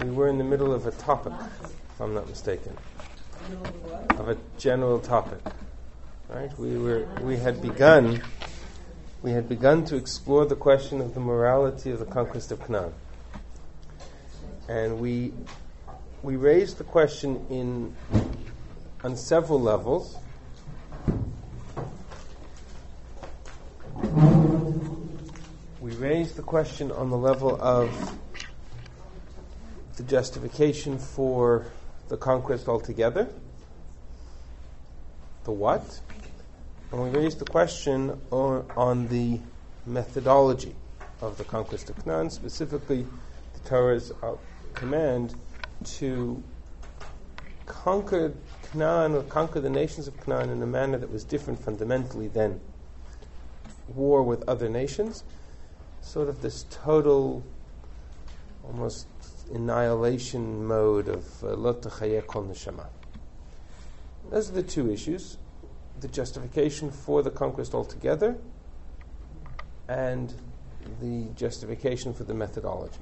We were in the middle of a topic, if I'm not mistaken, of a general topic. Right? We had begun to explore the question of the morality of the conquest of Canaan, and we raised the question on several levels. We raised the question on the level of the justification for the conquest altogether, the what, and we raised the question on the methodology of the conquest of Canaan, specifically the Torah's command to conquer Canaan, or conquer the nations of Canaan in a manner that was different fundamentally than war with other nations, sort of this total, almost annihilation mode of lo techayeh kol neshama. Those are the two issues: the justification for the conquest altogether and the justification for the methodology.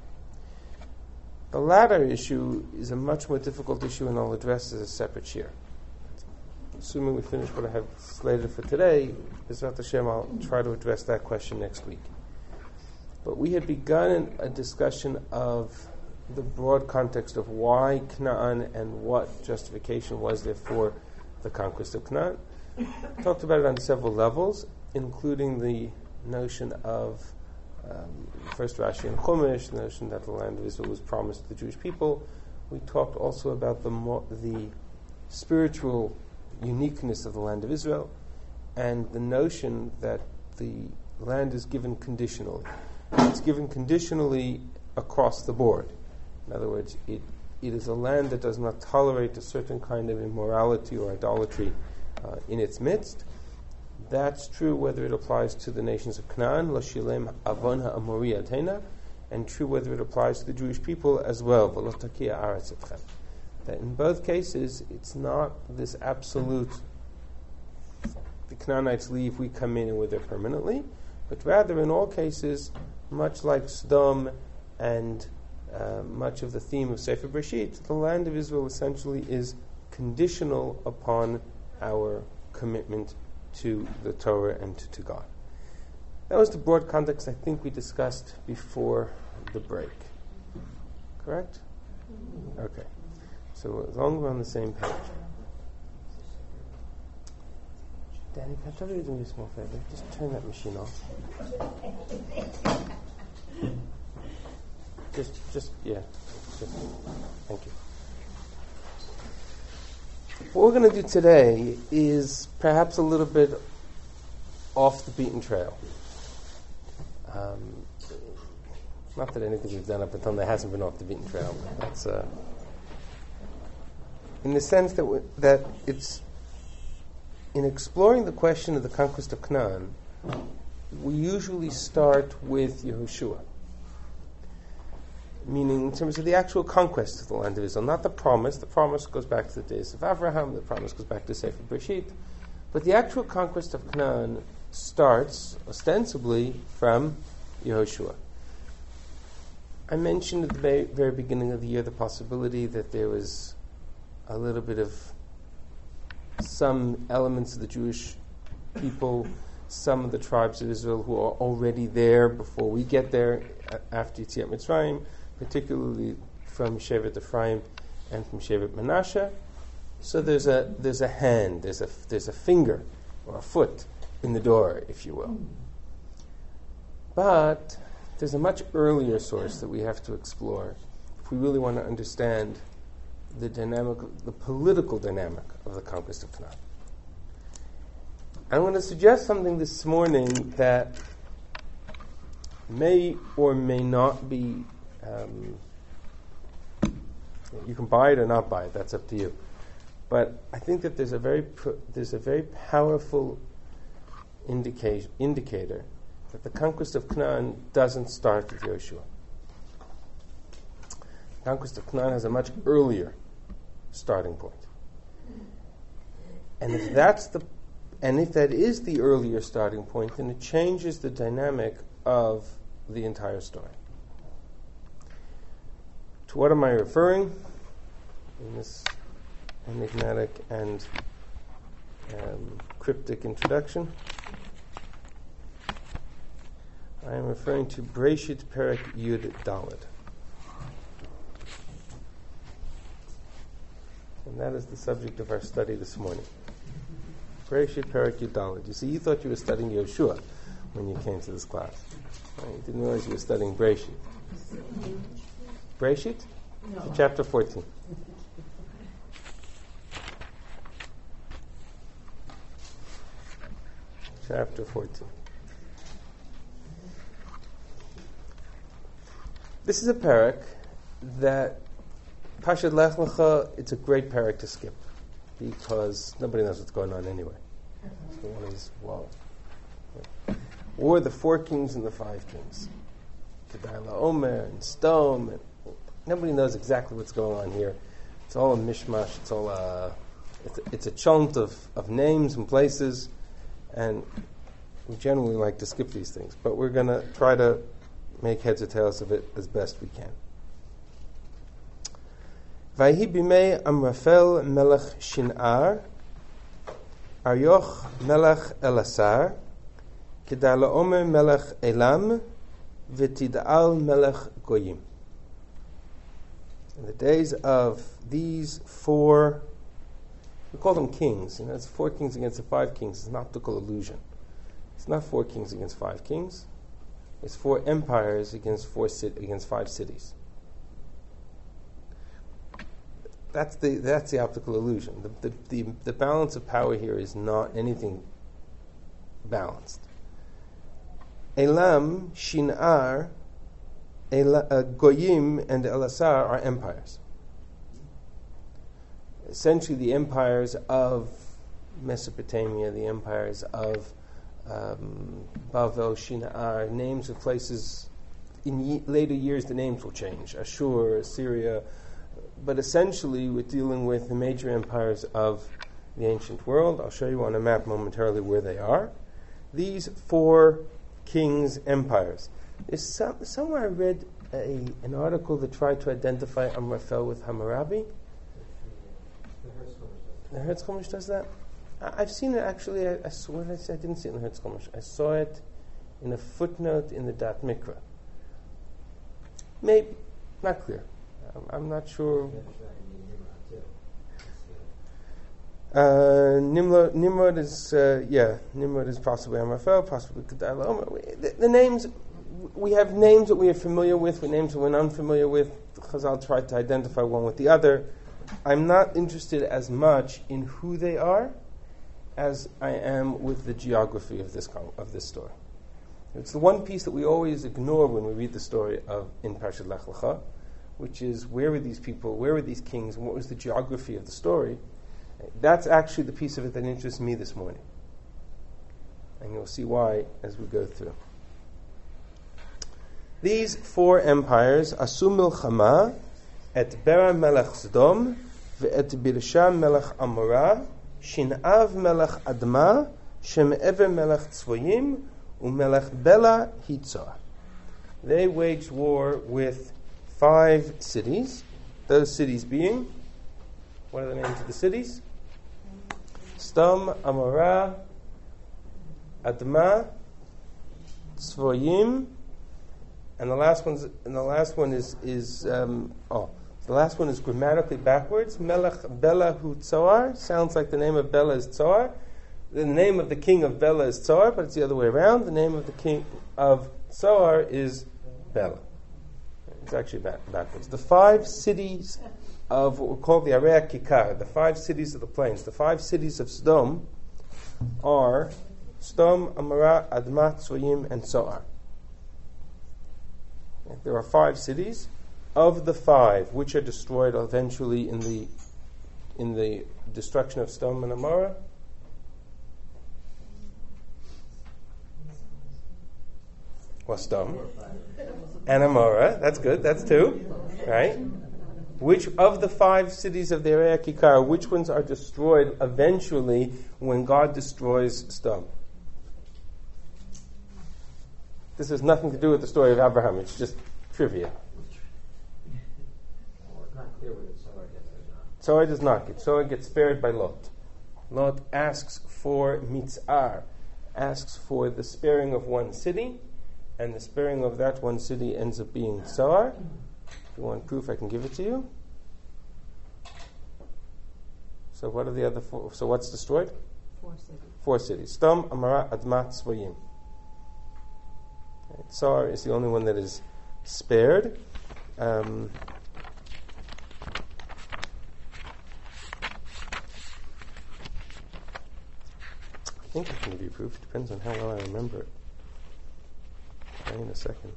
The latter issue is a much more difficult issue, and I'll address as a separate shir. Assuming we finish what I have slated for today, B'ezrat Hashem, I'll try to address that question next week. But we had begun a discussion of the broad context of why Canaan and what justification was there for the conquest of Canaan. Talked about it on several levels, including the notion of first Rashi and Chumash, the notion that the land of Israel was promised to the Jewish people. We talked also about the spiritual uniqueness of the land of Israel, and the notion that the land is given conditionally. It's given conditionally across the board. In other words, it is a land that does not tolerate a certain kind of immorality or idolatry in its midst. That's true whether it applies to the nations of Canaan, lo shilem avon ha'amori atena, and true whether it applies to the Jewish people as well, v'lo takia aretz etchem. That in both cases, it's not this absolute, the Canaanites leave, we come in and we're there permanently, but rather in all cases, much like Sodom and much of the theme of Sefer Bereshit, the land of Israel essentially is conditional upon our commitment to the Torah and to God. That was the broad context I think we discussed before the break. Correct? Okay. So as long as we're on the same page. Danny, can I try to do me a small favor? Just turn that machine off. Just, thank you. What we're going to do today is perhaps a little bit off the beaten trail. Not that anything we've done up until now hasn't been off the beaten trail. That's in the sense that it's in exploring the question of the conquest of Canaan, we usually start with Yehoshua. Meaning in terms of the actual conquest of the land of Israel, not the promise. The promise goes back to the days of Abraham, the promise goes back to Sefer Bereshit. But the actual conquest of Canaan starts, ostensibly, from Yehoshua. I mentioned at the very beginning of the year the possibility that there was a little bit of some elements of the Jewish people, some of the tribes of Israel who are already there before we get there, after Yetziat Mitzrayim, particularly from Shevet Ephraim and from Shevet Manasseh. So there's a hand, there's a finger or a foot in the door, if you will. But there's a much earlier source that we have to explore if we really want to understand the political dynamic of the conquest of Canaan. I'm going to suggest something this morning that may or may not be, you can buy it or not buy it, that's up to you. But I think that there's a very powerful indicator that the conquest of Canaan doesn't start with Yehoshua. The conquest of Canaan has a much earlier starting point. And if that is the earlier starting point, then it changes the dynamic of the entire story. To what am I referring in this enigmatic and cryptic introduction? I am referring to Breshit Perek Yud Daled. And that is the subject of our study this morning. Breshit Perek Yud Daled. You see, you thought you were studying Yoshua when you came to this class. You didn't realize you were studying Breshit. Breshit? No. Chapter 14. Chapter 14. This is a parak that Pashat Lech Lecha, it's a great parak to skip because nobody knows what's going on anyway. So one is, wow. Or the 4 kings and the 5 kings. Kedai LaOmer and Stom. And nobody knows exactly what's going on here. It's all a mishmash. It's all it's a chant of names and places. And we generally like to skip these things. But we're going to try to make heads or tails of it as best we can. Vayhi bimei Amrafel melech Shinar, Aryoch melech Elasar, Kedai LaOmer melech Elam, V'tid'al melech Goyim. In the days of these 4, we call them kings. It's 4 kings against the 5 kings. It's an optical illusion. It's not 4 kings against 5 kings. It's 4 empires against 5 cities. That's the optical illusion. The balance of power here is not anything balanced. Elam, Shinar, Goyim, and Elasar are empires. Essentially, the empires of Mesopotamia, the empires of Bavel, Shinar, names of places. In later years, the names will change. Ashur, Assyria. But essentially, we're dealing with the major empires of the ancient world. I'll show you on a map momentarily where they are. These 4 kings' empires. Somewhere I read an article that tried to identify Amrafel with Hammurabi. The Hertz Chumash does that? I've seen it actually. I swear I didn't see it in the Hertz Chumash. I saw it in a footnote in the Dat Mikra. Maybe. Not clear. I'm not sure. Nimrod is Nimrod is possibly Amrafel, possibly Kedai LaOmer. The names, we have names that we are familiar with names that we're unfamiliar with. Chazal tried to identify one with the other. I'm not interested as much in who they are as I am with the geography of this story. It's the one piece that we always ignore when we read the story in Parshat Lech Lecha, which is where were these people, where were these kings, and what was the geography of the story. That's actually the piece of it that interests me this morning. And you'll see why as we go through. These 4 empires, Asu Milchama, et Bera melech Sodom, ve'et Birsha melech Amorah, Shinav melech Adma, Shem Ever melech Tzvoyim, u'melech Bela Hitzor. They waged war with 5 cities. Those cities being, what are the names of the cities? Stom, Amorah, Adma, Tzvoyim, and the last one is grammatically backwards. Melech Bela Hu Tzoar sounds like the name of Bela is Tzoar. The name of the king of Bela is Tzoar, but it's the other way around. The name of the king of Tzoar is Bela. It's actually backwards. The 5 cities of what we call the Arei Kikar, the 5 cities of the plains, the 5 cities of Sodom are Stom, Amorah, Adma, Tzvoyim, and Tzoar. There are 5 cities. Of the 5, which are destroyed eventually in the destruction of Sodom and Amorah, Sodom and Amorah. That's good. That's 2, right? Which of the 5 cities of the Arei Kikar, which ones are destroyed eventually when God destroys Sodom? This has nothing to do with the story of Abraham. It's just trivia. clear whether Tzor gets it or not. Tzor does not get. Tzor gets spared by Lot. Lot asks for mitzar, asks for the sparing of one city, and the sparing of that one city ends up being Tzor. If you want proof, I can give it to you. So what are the other four? So what's destroyed? 4 cities. 4 cities. Sdom, Amara, Adma, Tzvayim. Tzor is the only one that is spared. I think it can be proof. Depends on how well I remember it. Try in a second.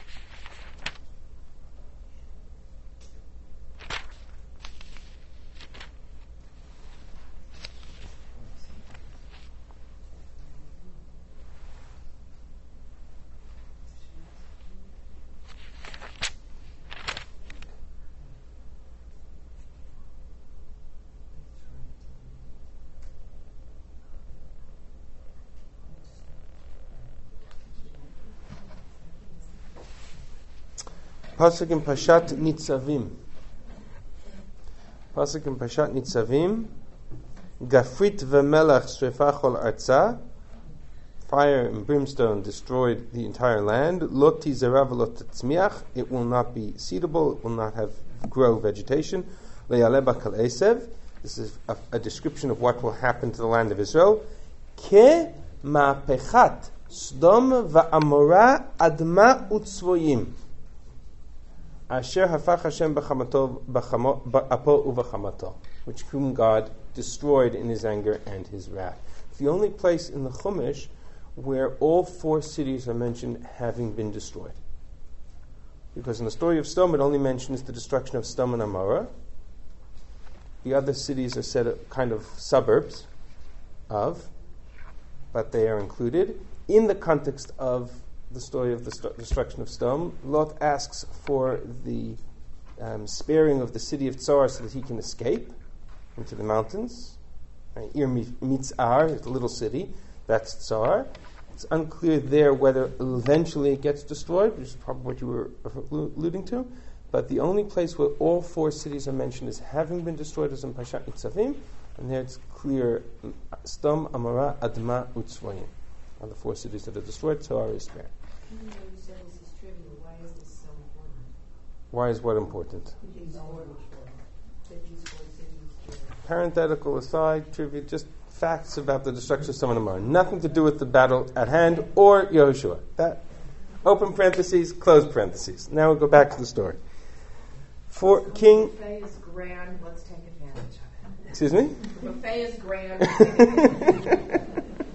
Pasuk in Pashat Nitzavim. Pasuk in Pashat Nitzavim. Gafrit v'melach srefa chol arza. Fire and brimstone destroyed the entire land. Lot tizera v'lot tzmiach. It will not be seedable. It will not grow vegetation. Le'aleh bakal esev. This is a description of what will happen to the land of Israel. Ke ma'pechat Sdom va'amora adma utzvoyim. Asher hafach Hashem b'chamato b'apo uv'chamato, which whom God destroyed in His anger and His wrath. It's the only place in the Chumash where all 4 cities are mentioned having been destroyed. Because in the story of Sdom, it only mentions the destruction of Sdom and Amorah. The other cities are said kind of suburbs of, but they are included in the context of the story of the destruction of Sdom. Lot asks for the sparing of the city of Tzor so that he can escape into the mountains. Ir Mitzar is a little city. That's Tzor. It's unclear there whether eventually it gets destroyed, which is probably what you were alluding to. But the only place where all 4 cities are mentioned as having been destroyed is in Pashat Nitzavim, and there it's clear Sdom, Amorah, Adma, Utzvoyim are the 4 cities that are destroyed. Tzor is spared. Even though you said this is trivial, why is this so important? Why is what important? These 4 cities. Parenthetical aside, trivia, just facts about the destruction of Sodom and Gomorrah. Nothing to do with the battle at hand or Yehoshua. That open parentheses, close parentheses. Now we'll go back to the story. For King. The buffet is grand. Let's take advantage of it. Excuse me? The buffet is grand. Let's take advantage of it.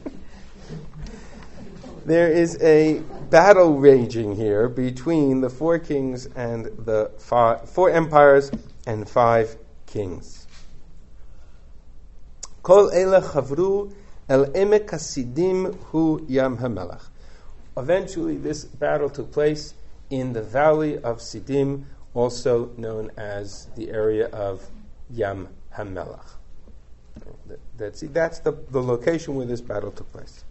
There is a battle raging here between the 4 kings and the 4 empires and 5 kings. Kol ele chavru el emek hasidim hu Yam HaMelech. Eventually, this battle took place in the valley of Sidim, also known as the area of Yam HaMelech. That's the location where this battle took place.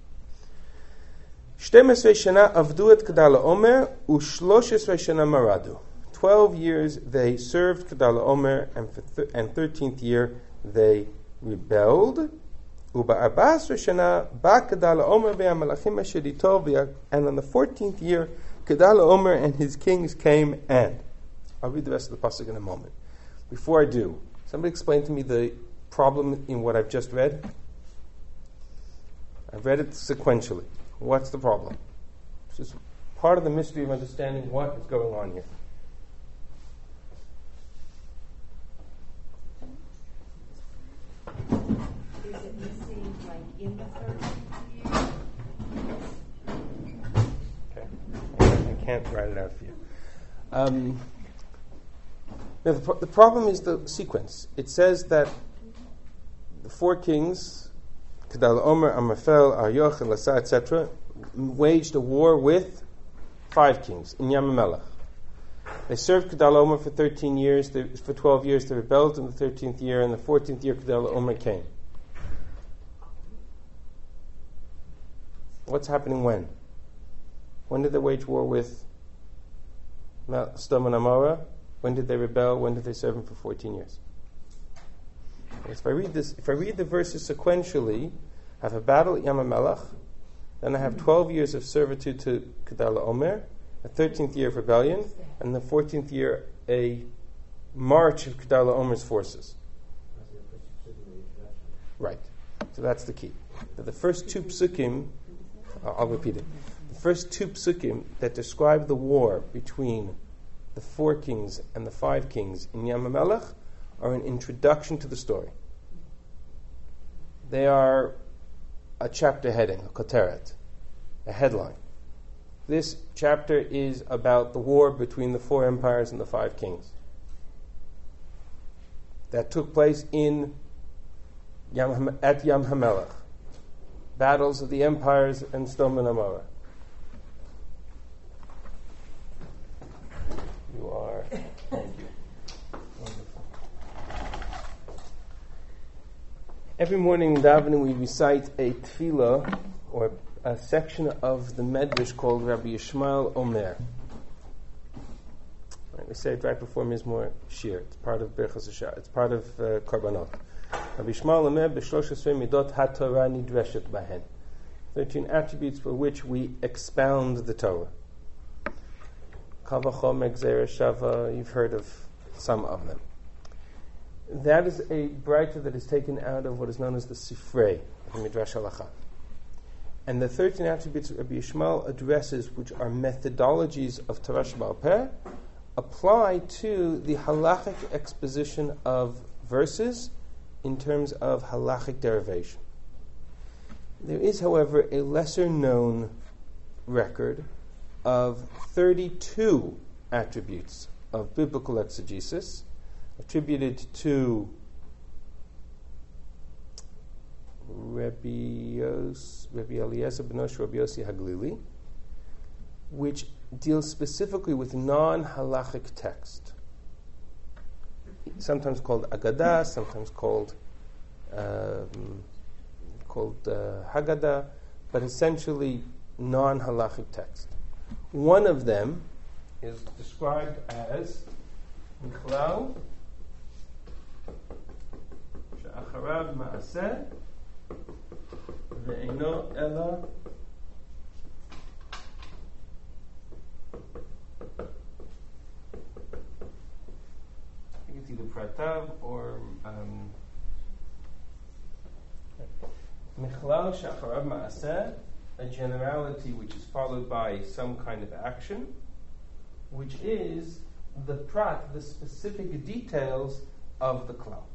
12 shana avdu et Kedar Omer u13 shana maradu. 12 years they served Kedar Omer, and 13th year they rebelled. Uba-14 shana ba Kedar Omer ve'amalachim asher ito, and on the 14th year Kedar Omer and his kings came. And I'll read the rest of the pasuk in a moment. Before I do, somebody explain to me the problem in what I've just read. I've read it sequentially. What's the problem? It's just part of the mystery of understanding what is going on here. Is it missing, like, in the 13th year? Okay. I can't write it out for you. The problem is the sequence. It says that the 4 kings, Kedar Omer, Amraphel, Arioch, and Lasa, etc., waged a war with 5 kings in Yam HaMelech. They served Kedar Omer for 13 years. For 12 years, they rebelled in the 13th year, and the 14th year, Kedar Omer came. What's happening when? When did they wage war with Sodom and Amorah? When did they rebel? When did they serve him for 14 years? If I read the verses sequentially, I have a battle at Yam HaMelech, then I have 12 years of servitude to Kedar LaOmer, a 13th year of rebellion, and the 14th year a march of Kedar LaOmer's forces. Right. So that's the key. The first two psukim, I'll repeat it. The first two psukim that describe the war between the 4 kings and the 5 kings in Yam HaMelech are an introduction to the story. They are a chapter heading, a koteret, a headline. This chapter is about the war between the 4 empires and the 5 kings that took place at Yam HaMelech. Battles of the empires and Sodom and Amorah. You are. Thank you. Wonderful. Every morning in davening we recite a tefillah or a section of the Medrash called Rabbi Yishmael Omer. Right, we say it right before Mizmor Shir. It's part of Birchas Hashanah. It's part of Korbanot. Rabbi Yishmael Omer b'shloshes midot haTorah nidreshet bahen. 13 attributes for which we expound the Torah. Kal v'chomer gzeira shava. You've heard of some of them. That is a braita that is taken out of what is known as the Sifrei, the Midrash Halacha. And the 13 attributes that Rabbi Yishmael addresses, which are methodologies of Torah Sheba'al Peh, apply to the halachic exposition of verses in terms of halachic derivation. There is, however, a lesser-known record of 32 attributes of biblical exegesis attributed to Rabbi Eliezer ben Osher Rabbi Yossi Haglili, which deals specifically with non-halachic text, sometimes called Agadah, sometimes called Haggadah, but essentially non-halachic text. One of them is described as Michlal she'acharav ma'aseh ve'eino ela I think it's either Pratav or Michlal she'acharav ma'aseh, a generality which is followed by some kind of action, which is the prat, the specific details of the klal.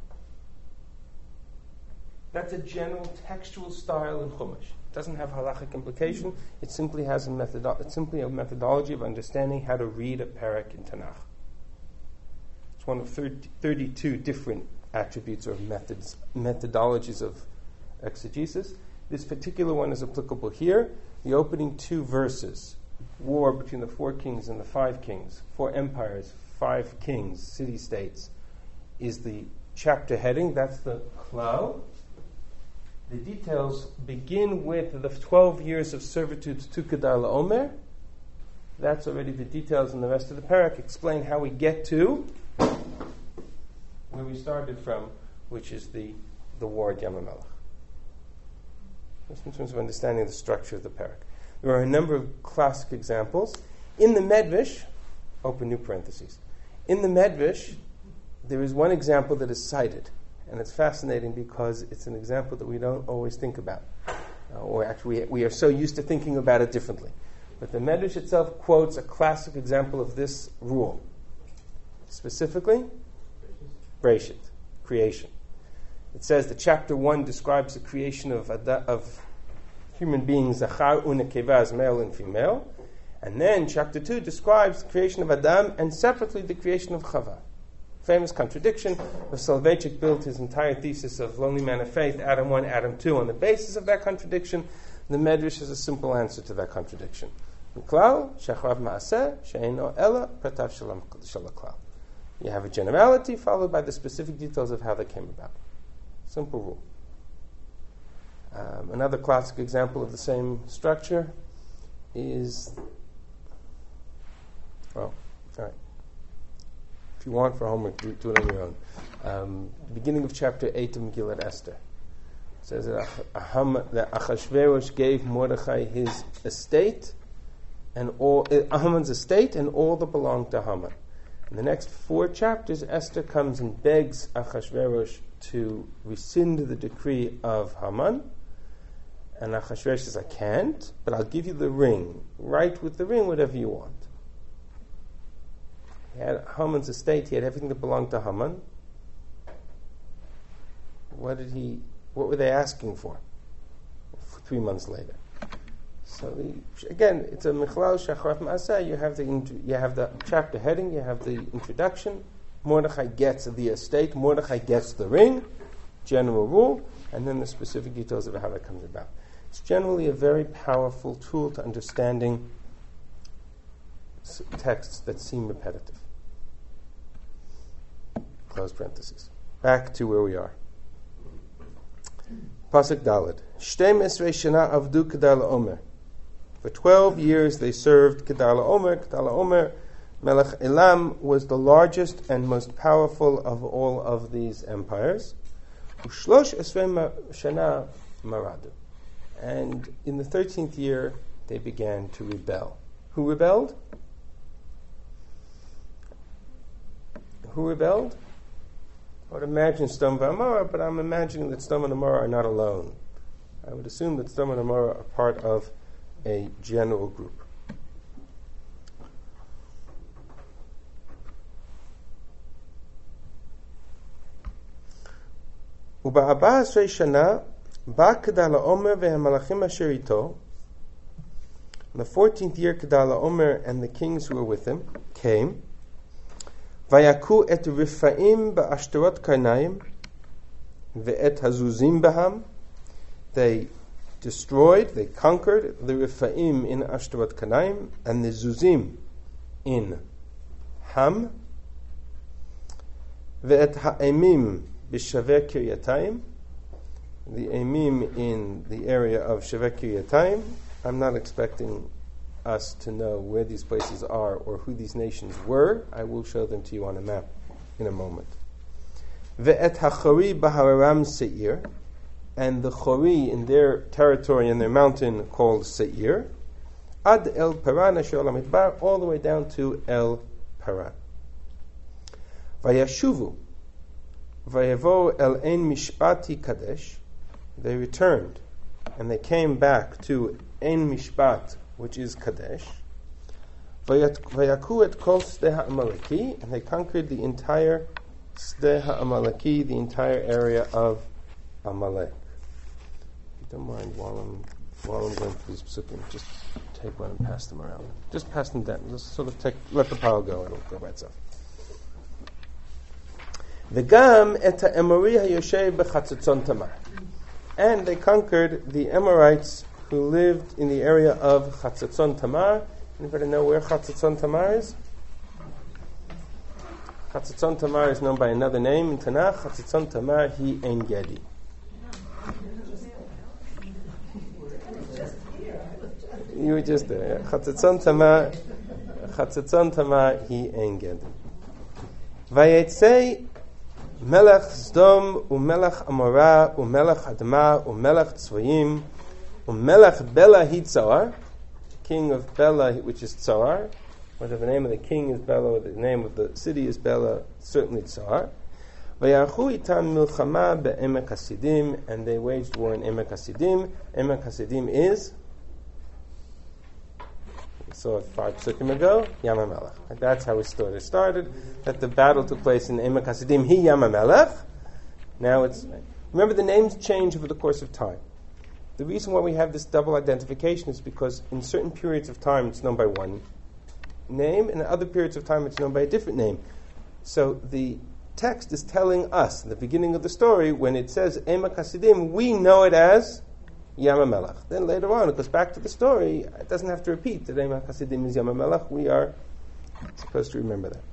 That's a general textual style in Chumash. It doesn't have halachic implication. It simply has it's simply a methodology of understanding how to read a parak in Tanakh. It's one of 32 different attributes or methodologies of exegesis. This particular one is applicable here. The opening 2 verses, war between the 4 kings and the 5 kings, 4 empires, 5 kings, city-states, is the chapter heading. That's the klal. The details begin with the 12 years of servitude to Kedar LaOmer. That's already the details, and the rest of the parak explain how we get to where we started from, which is the war at Yam HaMelech. Just in terms of understanding the structure of the parak. There are a number of classic examples. In the Medrash, open new parentheses, in the Medrash, there is one example that is cited, and it's fascinating because it's an example that we don't always think about. Or actually, we are so used to thinking about it differently. But the Medrash itself quotes a classic example of this rule. Specifically, Breshit, creation. It says that chapter 1 describes the creation of human beings, Zachar u'Nekeva, as male and female. And then chapter 2 describes the creation of Adam and separately the creation of Chava. Famous contradiction. Soloveitchik built his entire thesis of Lonely Man of Faith, Adam 1, Adam 2, on the basis of that contradiction. The Medrash is a simple answer to that contradiction. Klal, shachrav ma'aseh, she'eino ela, pratav shalaklal. You have a generality followed by the specific details of how they came about. Simple rule. Another classic example of the same structure is, you want for homework, do it on your own. Beginning of chapter 8 of Megillat Esther. It says that Achashverosh gave Mordechai his estate, and all Haman's estate, and all that belonged to Haman. In the next 4 chapters, Esther comes and begs Achashverosh to rescind the decree of Haman. And Achashverosh says, I can't, but I'll give you the ring. Write with the ring whatever you want. He had Haman's estate, he had everything that belonged to Haman. What were they asking for 3 months later? So again, it's a Michlal Shacharat Ma'aseh. You have the chapter heading, you have the introduction. Mordechai gets the estate, Mordechai gets the ring, general rule, and then the specific details of how that comes about. It's generally a very powerful tool to understanding texts that seem repetitive. Close parentheses. Back to where we are. Pasuk Daled. Shtem Esrei Shana Avdu Kedar Omer. For 12 years they served Kedar Omer. Kedar Omer, Melech Elam, was the largest and most powerful of all of these empires. Ushlosh Esrei Shana Maradu. And in the 13th year, they began to rebel. Who rebelled? Who rebelled? I would imagine Sdom v'Amora, but I'm imagining that Sdom and Amora are not alone. I would assume that Sdom and Amora are part of a general group. Uba Asrei Shana ba Kedar Omer ve'hamalachim asher ito. In the 14th year, Kedar Omer and the kings who were with him came. Vayaku et Rifaim ba'ashterot Karnaim ve'et hazuzim baham. They destroyed, they conquered the Rifaim in Ashterot Karnaim and the Zuzim in Ham. Ve'et ha'emim b'shaveh Kiryatayim. The Emim in the area of Shaveh Kiryatayim. I'm not expecting us to know where these places are or who these nations were. I will show them to you on a map in a moment. Ve'et hachori b'hararam Seir, and the Chori in their territory, in their mountain called Seir, ad El Paran asher olam midbar, all the way down to El Paran. Vayashuvu vayavo el ein mishpati kadesh. They returned and they came back to Ein Mishpat, which is Kadesh. Vayaku et kol Sdeh HaAmaleki, and they conquered the entire Sdeh HaAmaleki, the entire area of Amalek. If you don't mind, while I'm going through these psukim, just take one and pass them around. Just pass them down. Just sort of let the pile go, and it'll go by itself. V'gam et ha'emori ha'yoshev b'chatzatzon Tamar. And they conquered the Amorites who lived in the area of Chatzatzon Tamar. Anybody know where Chatzatzon Tamar is? Chatzatzon Tamar is known by another name in Tanakh. Chatzatzon Tamar hi Ein Gedi. You were just there. Yeah. Chatzatzon Tamar hi Ein Gedi. Vayetzei Melech Sdom umelech Amora umelech Adma umelech Tzvayim umelech Bela hi Tzar, king of Bela, which is Tzar. Whether the name of the king is Bela or the name of the city is Bela, certainly Tzar. Vayachu itam milchama be'emek Hasidim, and they waged war in Emek Hasidim. Emek Hasidim is, we saw it 5 psukim ago, Yam HaMelech. That's how it started. That the battle took place in Emek Hasidim, Hi Yam HaMelech. Now remember the names change over the course of time. The reason why we have this double identification is because in certain periods of time it's known by one name, and in other periods of time it's known by a different name. So the text is telling us, in the beginning of the story, when it says Emek Hasidim, we know it as Yam HaMelech. Then later on, it goes back to the story. It doesn't have to repeat that Emek Hasidim is Yam HaMelech. We are supposed to remember that.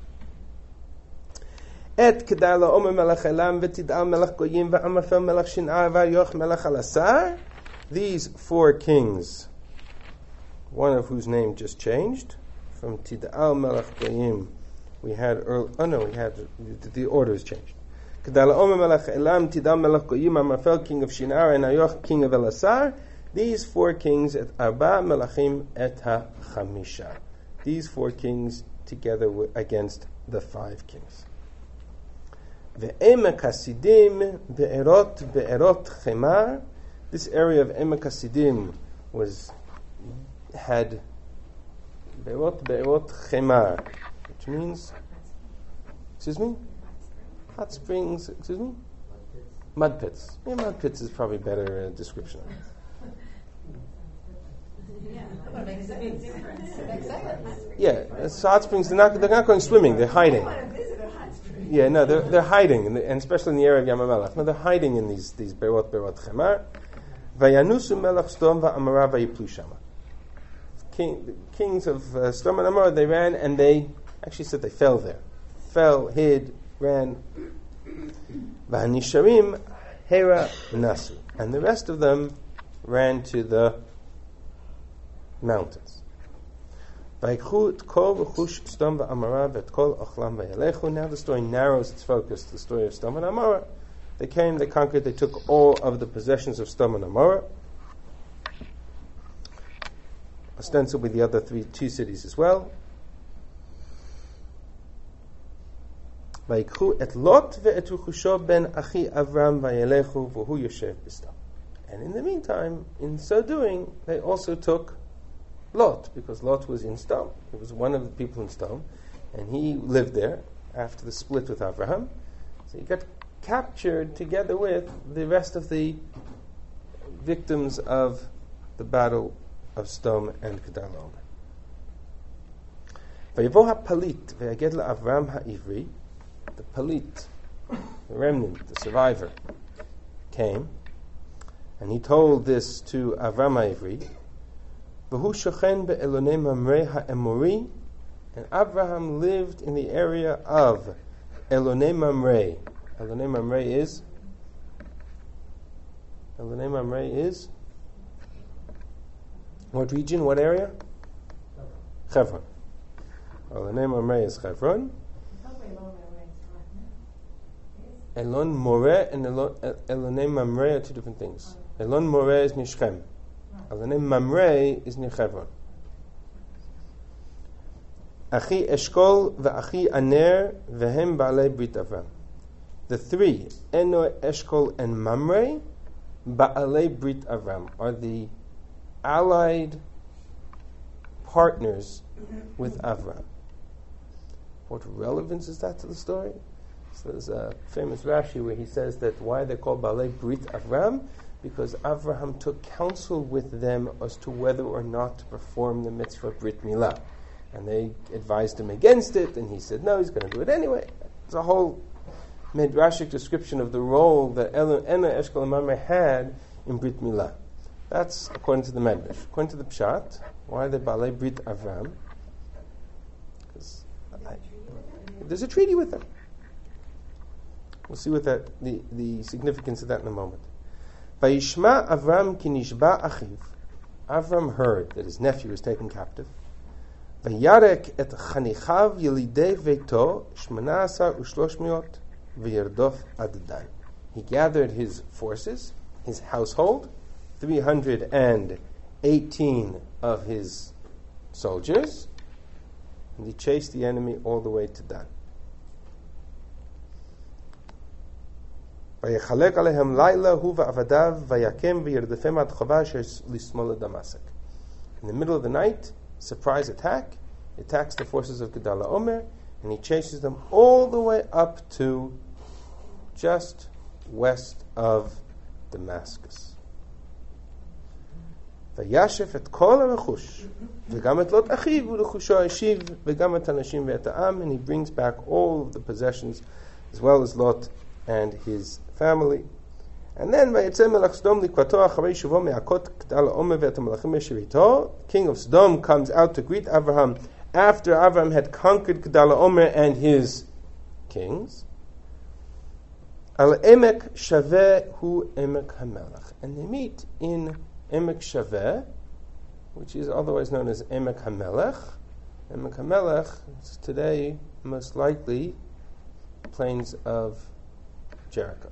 Et kedar la'omer melech elam v'tid'al melech goyim v'amafel melech shin'ar v'yoch melech alasar. These 4 kings, one of whose name just changed, from Tid'al melech goyim, we had the order has changed. Kedala Omer Melech Elam, Tidal Melech Goyim, Amrafel, king of Shinar, and Ayoch, king of Elasar. These 4 kings at Arba Melachim et HaChamisha. These 4 kings together against the 5 kings. Ve'emek Hasidim be'erot Chemar. This area of Emek Hasidim had be'erot Chemar, which means, hot springs, mud pits. Yeah, mud pits is probably a better description. That makes a big difference. Yeah, it's hot springs. They're not going swimming. They're hiding. Yeah, no, they're hiding, and especially in the area of Yamamelech. No, they're hiding in these berot chemar. Vayanusu melech Sdom va'amara vayiplu shama. The kings of Sdom and Amorah, they ran, and they actually said they fell there. Fell, hid, ran. V'hanisharim hera nasu, and the rest of them ran to the mountains. Now the story narrows its focus to the story of Sdom and Amorah. They came, they conquered, they took all of the possessions of Sdom and Amorah, ostensibly the other 2 cities as well. And in the meantime, in so doing, they also took Lot, because Lot was in Sdom. He was one of the people in Sdom, and he lived there after the split with Abraham. So he got captured together with the rest of the victims of the battle of Sdom and Kedar Laomer. Vayevo ha-palit ve'yaged la'Avram ha'ivri. The palit, the remnant, the survivor, came, and he told this to Avram ha'ivri. V'hu shochen be'elonei Mamre ha'emori, and Abraham lived in the area of Elonei Mamre. Elonei Mamre is what region? What area? Hebron. Elonei Mamre is Hebron. Elon Moreh and Elonei Mamre are 2 different things. Elon Moreh is near Shechem. Elonei Mamre is near Hebron. Achi Eshkol ve'achi Aner vehem ba'alei Brit Avram. The 3, Eno, Eshkol, and Mamre, ba'alei Brit Avram, are the allied partners with Avram. What relevance is that to the story? So there's a famous Rashi where he says that why they're called Baalei Brit Avram, because Avraham took counsel with them as to whether or not to perform the mitzvah Brit Milah. And they advised him against it, and he said no, he's going to do it anyway. It's a whole midrashic description of the role that Ena, Eshkol, and Mamre had in Brit Milah. That's according to the Medrash. According to the Pshat, why are they Baalei Brit Avram? Because there's a treaty with them. We'll see what the significance of that in a moment. Vayishma Avram ki nishba achiv. Avram heard that his nephew was taken captive. Vayarek et chanichav yelidei veito 18,300 v'yerdof ad Dan. He gathered his forces, his household, 318 of his soldiers, and he chased the enemy all the way to Dan. In the middle of the night, surprise attack, he attacks the forces of Kedar Laomer, and he chases them all the way up to just west of Damascus. וישף את כל הרכוש, וגם את לוט אחיו ולרכושו השיב, וגם את הנשים ואת העם, and he brings back all of the possessions, as well as Lot and his family. And then ויצא מלך סדום לקראתו אחרי שובו מהכות כדל עומר ואת המלכים אשר איתו. King of Sodom comes out to greet Abraham after Abraham had conquered Kedar Laomer and his kings. Al emek shaveh hu emek hamelech, and they meet in Emek Shaveh, which is otherwise known as Emek HaMelech, Emek HaMelech is today most likely plains of Jericho.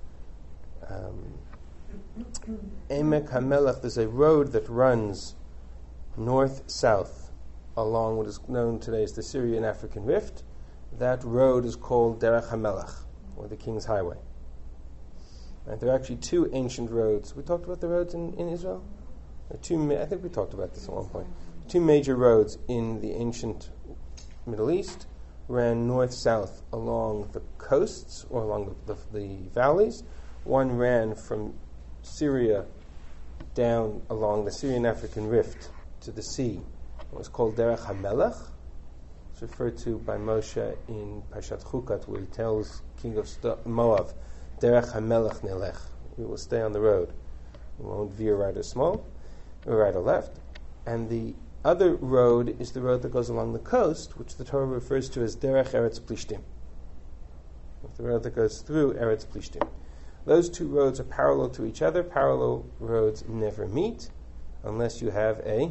Emek HaMelech, there's a road that runs north-south along what is known today as the Syrian-African Rift. That road is called Derech HaMelech, or the King's Highway. And there are actually two ancient roads. We talked about the roads in Israel? I think we talked about this at one point. Two major roads in the ancient Middle East ran north-south along the coasts or along the valleys. One ran from Syria down along the Syrian-African Rift to the sea. It was called Derech HaMelech. It's referred to by Moshe in Parshat Chukat, where he tells King of Moab, Derech HaMelech Nelech. We will stay on the road. We won't veer right or right or left. And the other road is the road that goes along the coast, which the Torah refers to as Derech Eretz Plishtim. The road that goes through Eretz Plishtim. Those two roads are parallel to each other. Parallel roads never meet unless you have a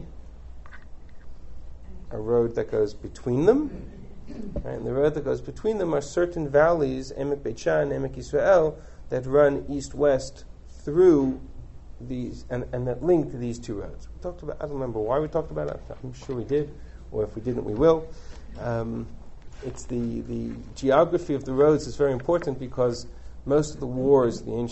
road that goes between them. And the road that goes between them are certain valleys, Emek Beit Shan, Emek Yisrael, that run east-west through these, and that link to these two roads. We talked about, I don't remember why we talked about it. I'm sure we did, or if we didn't, we will. It's the geography of the roads is very important because most of the wars in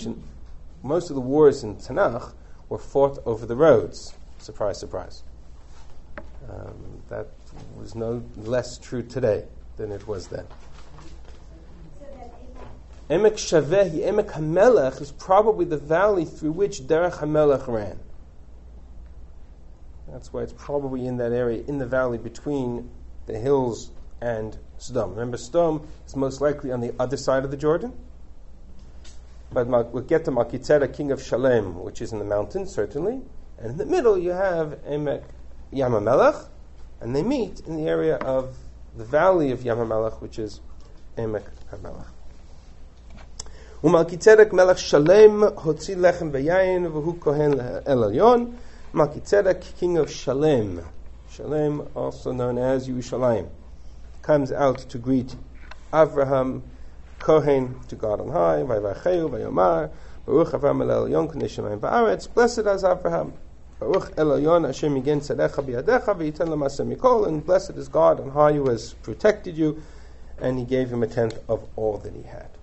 Tanakh were fought over the roads. Surprise, surprise. That was no less true today than it was then. Emek Shavehi, Emek HaMelech is probably the valley through which Derech HaMelech ran. That's why it's probably in that area, in the valley between the hills and Sodom. Remember, Sodom is most likely on the other side of the Jordan. But we'll get to Malkitzedek, king of Shalem, which is in the mountains, certainly. And in the middle, you have Emek Yam HaMelech, and they meet in the area of the valley of Yam HaMelech, which is Emek HaMelech. Umalkitzedek melech Shalem hotzi lechem v'yayin v'hu kohen el Elyon. Malkitzedek, king of Shalem, Shalem, also known as Yerushalayim, comes out to greet Avraham, Kohen, to God on high, Vayvacheu, Vayomar, Baruch Avraham el Elyon k'nei shemayim va'aretz, blessed as Avraham, Baruch el Elyon Hashem yigen tzadecha b'yadecha v'yiten l'maseh mikol, and blessed is God on high who has protected you, and he gave him a tenth of all that he had.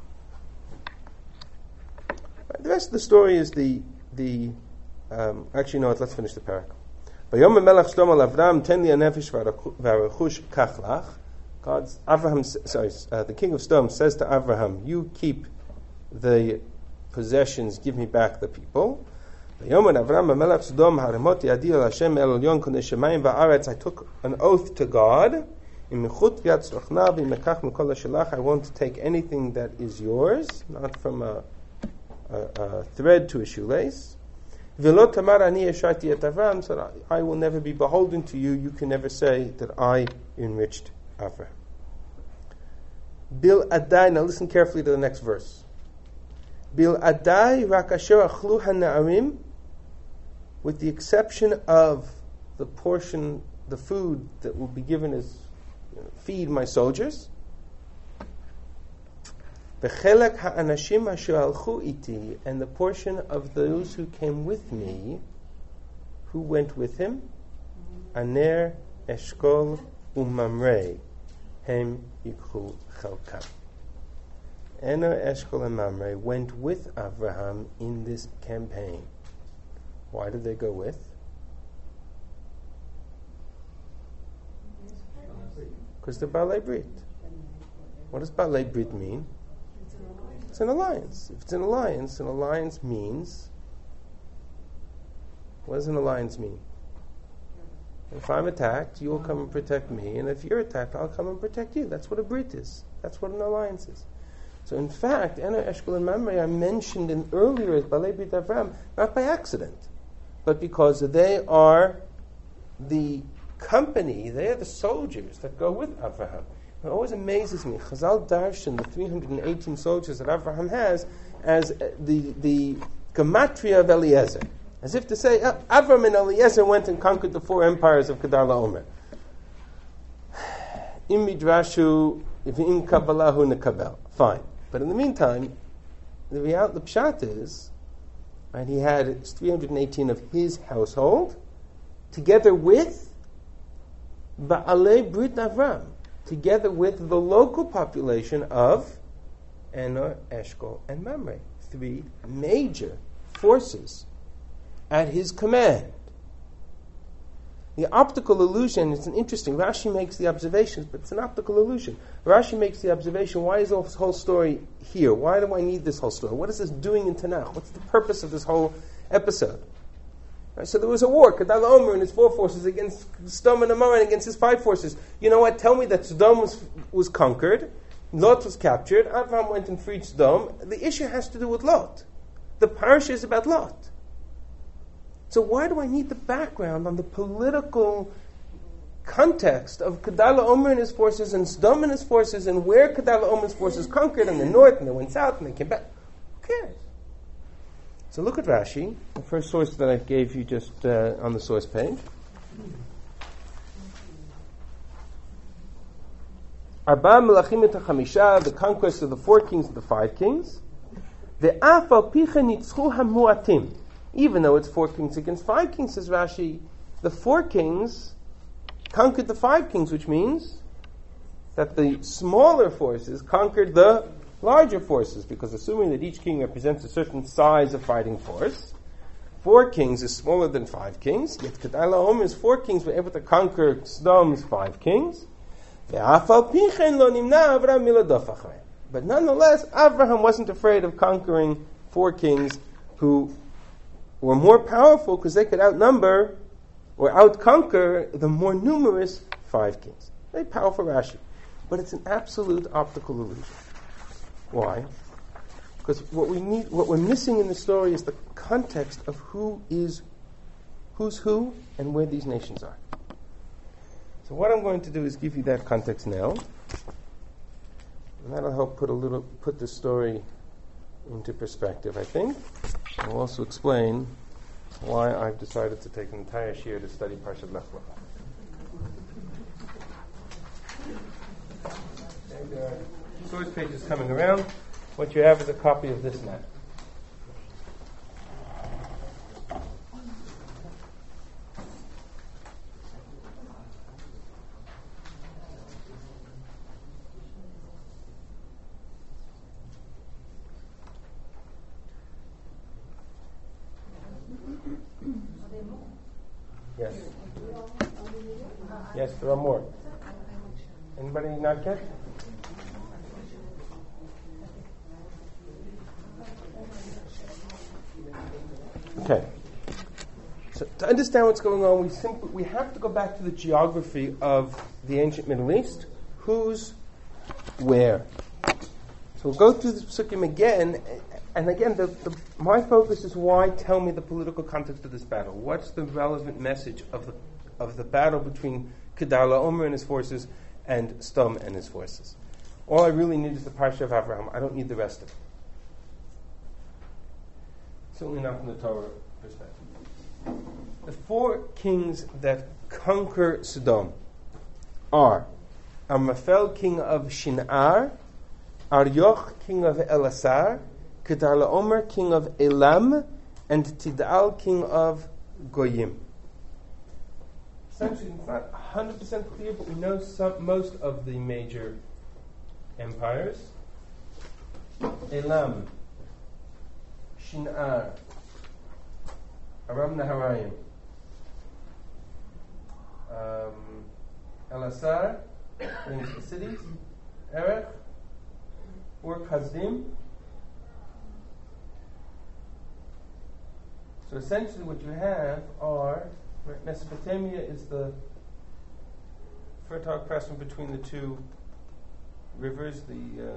The rest of the story is actually, no, let's finish the parak. Vayom melech Sodom al Avram ten li hanefesh v'arechush kach lach. The king of Sodom says to Avraham, you keep the possessions, give me back the people. Vayom Avram melech Sodom haremot yadi el Hashem el Elyon k'nei shemayim va'aretz. I took an oath to God. I won't take anything that is yours, not from a thread to a shoelace. So I will never be beholden to you. You can never say that I enriched Avraham. Bil Adai, now listen carefully to the next verse. Bil Adai rak asher achlu hana'arim, with the exception of the portion, the food that will be given as feed my soldiers. V'chelek ha'anashim asher halchu iti, and the portion of those who came with me, who went with him, Aner, Eshkol, Umamre, Hem yikhu chelkam. Aner, Eshkol, and Mamre went with Avraham in this campaign. Why did they go with? Because they're Balei Brit. What does Balei Brit mean? It's an alliance. If it's an alliance means... What does an alliance mean? If I'm attacked, you will come and protect me, and if you're attacked, I'll come and protect you. That's what a Brit is. That's what an alliance is. So in fact, Ener, Eshkol, and Mamre are mentioned earlier as Balei Brit Avram, not by accident, but because they are the company, they are the soldiers that go with Avraham. It always amazes me. Chazal darshan the 318 soldiers that Avraham has as the gematria of Eliezer. As if to say, Avram and Eliezer went and conquered the 4 empires of Kedar Laomer. Im midrashu v'im kabbalahu nekabel. Fine. But in the meantime, the pshat is, right, he had 318 of his household, together with Ba'alei Brit Avram, together with the local population of Enor, Eshkol, and Mamre. 3 major forces at his command. The optical illusion, it's an interesting, Rashi makes the observations, but it's an optical illusion. Rashi makes the observation, why is this whole story here? Why do I need this whole story? What is this doing in Tanakh? What's the purpose of this whole episode? Right, so there was a war, Kedar Omer and his 4 forces against Sodom and Amorah and against his 5 forces. You know what? Tell me that Sodom was conquered, Lot was captured, Abraham went and freed Sodom. The issue has to do with Lot. The parasha is about Lot. So why do I need the background on the political context of Kedar Omer and his forces and Sodom and his forces and where Kedar Omer's forces conquered in the north and they went south and they came back? Who cares? So look at Rashi, the first source that I gave you just on the source page. Arba Melachim et HaChamisha, the conquest of the 4 kings and the 5 kings. Ve'af al picha nitzchu hamuatim. Even though it's 4 kings against 5 kings, says Rashi, the 4 kings conquered the 5 kings, which means that the smaller forces conquered the larger forces, because assuming that each king represents a certain size of fighting force, 4 kings is smaller than 5 kings, yet Kedar Omer's 4 kings were able to conquer Sodom's 5 kings. But nonetheless, Abraham wasn't afraid of conquering 4 kings who were more powerful because they could outnumber or outconquer the more numerous 5 kings. Very powerful Rashi. But it's an absolute optical illusion. Why? Because what we're missing in the story is the context of who's who and where these nations are. So what I'm going to do is give you that context now. And that'll help put the story into perspective, I think. I'll also explain why I've decided to take an entire shiur to study Parshat Lech Lecha. There are source pages coming around. What you have is a copy of this map. Yes. Yes, there are more. Anybody not get? Okay. So to understand what's going on, we have to go back to the geography of the ancient Middle East. Who's where? So we'll go through the Psukim again, and again, my focus is why tell me the political context of this battle. What's the relevant message of the battle between Kedar Omer and his forces and Sodom and his forces? All I really need is the Parsha of Abraham. I don't need the rest of it. Certainly not from the Torah perspective. The 4 kings that conquer Sodom are Amraphel, king of Shinar, Arioch, king of Elasar, Kedar Omer, king of Elam, and Tidal, king of Goyim. Essentially, it's not 100% clear, but we know most of the major empires. Elam, Shinar, Aram Naharayim, Elasar, names the cities, Erech, Ur Kasdim. So essentially what you have are, Mesopotamia is the fertile crescent between the 2 rivers, the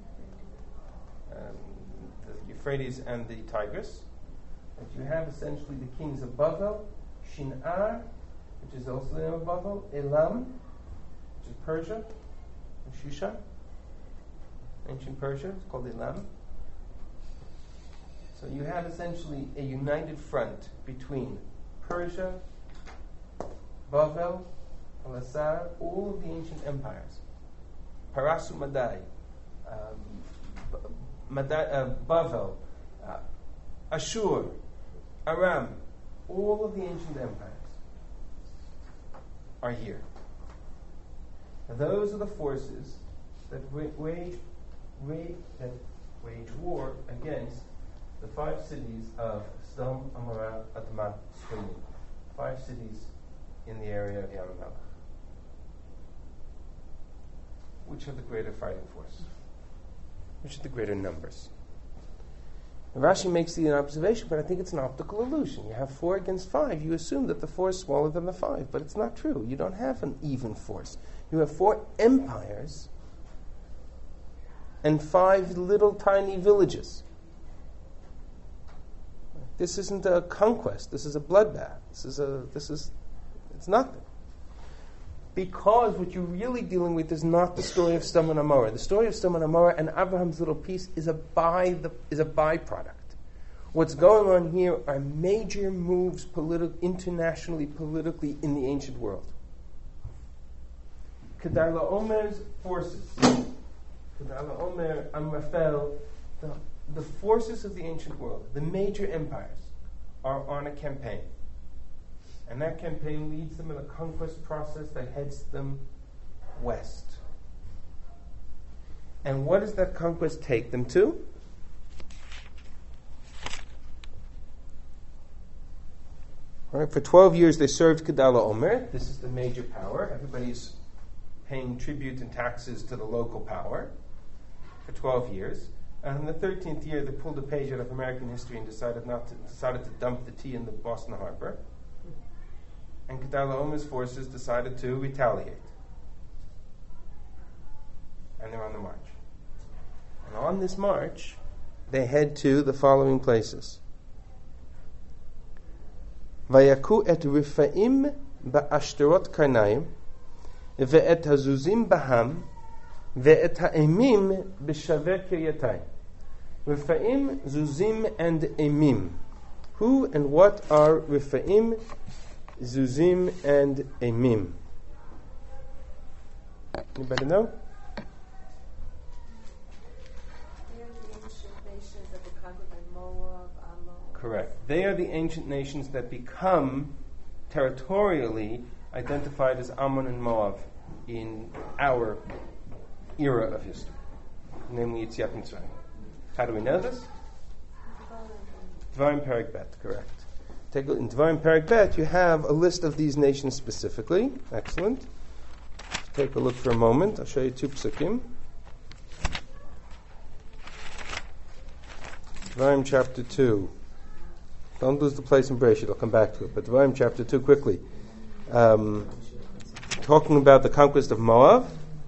Euphrates and the Tigris. And you have essentially the kings of Bavel, Shinar, which is also the name of Bavel, Elam, which is Persia, and Shushan, ancient Persia, it's called Elam. So you have essentially a united front between Persia, Bavel, Alasar, all of the ancient empires. Parasu Madai, Bavel, Ashur, Aram, all of the ancient empires are here. And those are the forces that wage war against the 5 cities of Sdom, Amorah, Admah, Sodom. 5 cities in the area of Yam Melech. Which are the greater fighting force? Which are the greater numbers? And Rashi makes the observation, but I think it's an optical illusion. You have 4 against 5. You assume that the 4 is smaller than the 5, but it's not true. You don't have an even force. You have 4 empires and 5 little tiny villages. This isn't a conquest. This is a bloodbath. It's nothing. Because what you're really dealing with is not the story of Sodom and Amorah. The story of Sodom and Amorah and Abraham's little piece is a byproduct. What's going on here are major moves internationally, politically in the ancient world. Kedar LaOmer's forces, Kedar LaOmer, Amraphel, the forces of the ancient world, the major empires, are on a campaign. And that campaign leads them in a conquest process that heads them west. And what does that conquest take them to? All right, for 12 years they served Kedar LaOmer. This is the major power. Everybody's paying tribute and taxes to the local power for 12 years. And in the 13th year, they pulled a page out of American history and decided to dump the tea in the Boston Harbor. And Kedar LaOmer's forces decided to retaliate. And they're on the march. And on this march, they head to the following places. Vayaku et Riphaim ba'ashterot Karnaim, ve'et hazuzim baham, ve'et ha'emim b'shaver kiryatayim. Riphaim, Zuzim, and Emim. Who and what are Riphaim, Zuzim, and Emim? Anybody know? They are the ancient nations that were conquered by Moab, Ammon. Correct. They are the ancient nations that become territorially identified as Ammon and Moab in our era of history, namely Yetziat Mitzrayim. How do we know this? Dvarim Perek Bet, correct. In Dvarim Perek Bet, you have a list of these nations specifically. Excellent. Take a look for a moment. I'll show you 2 psukim. Dvarim chapter 2. Don't lose the place in Bereshit. I'll come back to it. But Dvarim chapter 2, quickly. Talking about the conquest of Moab.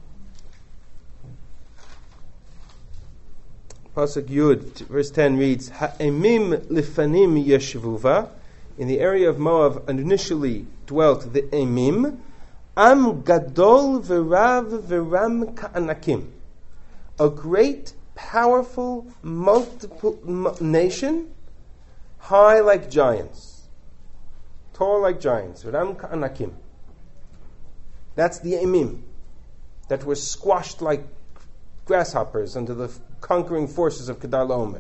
Pasuk Yud, verse 10 reads, Ha'emim lifanim yeshvuva. In the area of Moab initially dwelt the Emim. Am gadol v'rav v'ram ka'anakim. A great, powerful, multiple nation, high like giants, tall like giants. V'ram ka'anakim. That's the Emim that were squashed like grasshoppers under the conquering forces of Kedar LaOmer.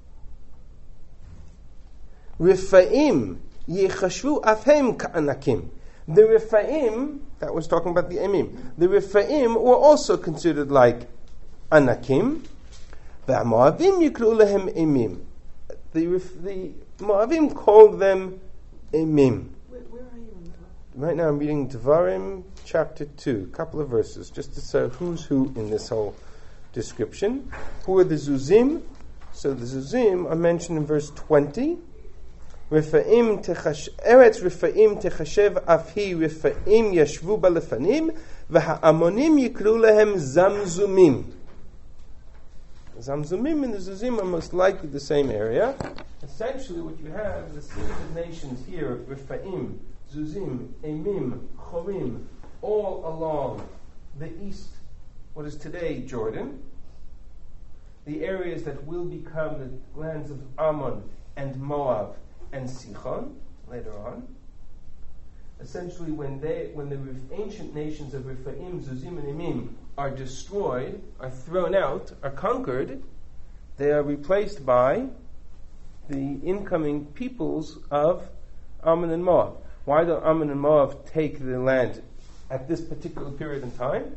Riphaim yechashvu afhem ka'anakim. The Riphaim, that was talking about the Emim, the Riphaim were also considered like Anakim. V'Moavim yikru lehem Emim. The Moavim called them Emim. Where are you in the Right now I'm reading Devarim chapter 2, a couple of verses, just to say who's who in this whole description. Who are the Zuzim? So the Zuzim are mentioned in verse 20. Eretz Riphaim techashev afhi Riphaim yashvu balefanim v'ha'amonim yikru lehem Zamzumim. Zamzumim and the Zuzim are most likely the same area. Essentially what you have is a series of nations here, Riphaim, Zuzim, Emim, Chorim, all along the east, what is today Jordan, the areas that will become the lands of Ammon and Moab and Sichon later on. essentially when the ancient nations of Rephaim, Zuzim, and Emim are destroyed, are thrown out, are conquered, they are replaced by the incoming peoples of Ammon and Moab. Why do Ammon and Moab take the land at this particular period in time?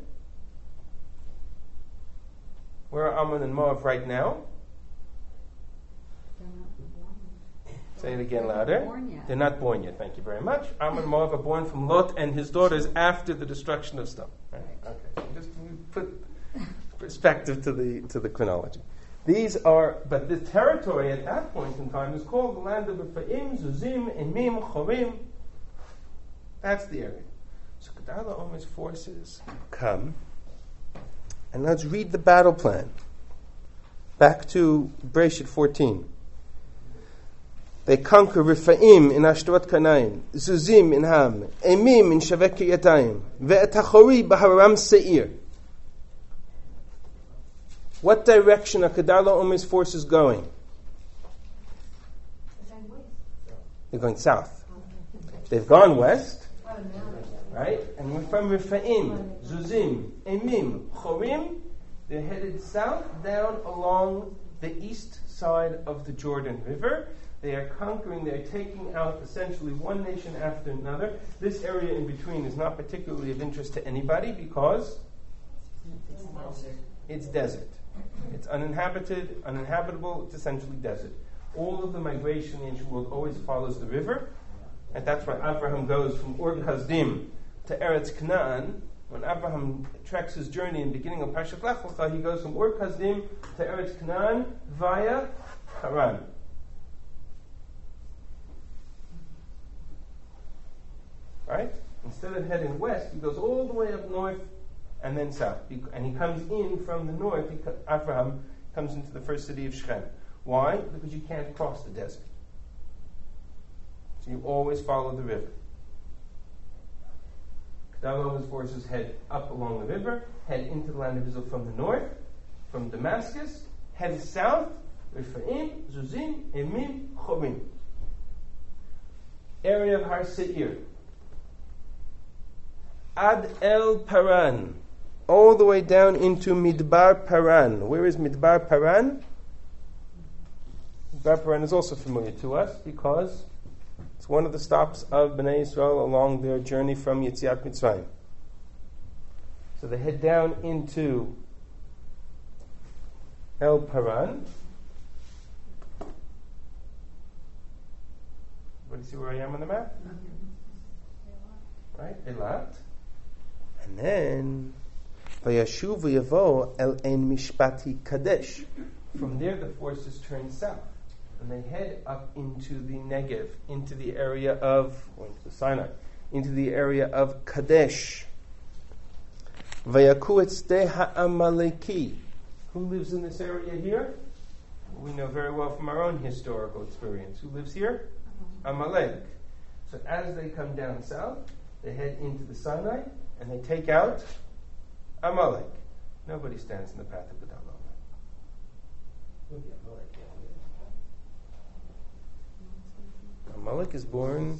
Where are Ammon and Moab right now? Say it again louder. They're not born yet. Thank you very much. Ammon and Moab are born from Lot and his daughters after the destruction of Sodom. Right? Okay. So just put perspective to the chronology. But the territory at that point in time is called the land of Rephaim, Zuzim, Emim, Chorim. That's the area. So Kedar Omer's forces come, and let's read the battle plan. Back to Breshit 14. They conquer Rephaim in Ashtaroth Kanaim, Zuzim in Ham, Emim in Shavek Yatayim, Ve'et HaChori Baharam Seir. What direction are Kedar Omer's forces going? They're going south. They've gone west, right? And we're from Rephaim, Zuzim, Emim, Chorim. They're headed south down along the east side of the Jordan River. They are conquering, they're taking out essentially one nation after another. This area in between is not particularly of interest to anybody because it's desert. It's uninhabitable, it's essentially desert. All of the migration in the ancient world always follows the river, and that's why Abraham goes from Ur Kasdim to Eretz Canaan. When Abraham treks his journey in the beginning of Parshat Lech Lecha, he goes from Ur Kasdim to Eretz Canaan via Haran. Right? Instead of heading west, he goes all the way up north and then south. And he comes in from the north. Abraham comes into the first city of Shechem. Why? Because you can't cross the desert. So you always follow the river. Kedar Omer's forces head up along the river, head into the land of Israel from the north, from Damascus, head south, Rephaim, Zuzim, Emim, Chorim. Area of Har Seir. Ad El Paran, all the way down into Midbar Paran. Where is Midbar Paran? Midbar Paran is also familiar to us because it's one of the stops of Bnei Yisrael along their journey from Yetziat Mitzrayim. So they head down into El Paran. What do you see where I am on the map? Right, Eilat. And then, Vayashuv Yavo El Ein Mishpati Kadesh. From there, the forces turn south, and they head up into the Negev, into the area of, or into the Sinai, into the area of Kadesh. Vayaku Etzde Ha'amaleki. Who lives in this area here? We know very well from our own historical experience. Who lives here? Amalek. So as they come down south, they head into the Sinai, and they take out Amalek. Nobody stands in the path of Kedar Omer. Amalek is born.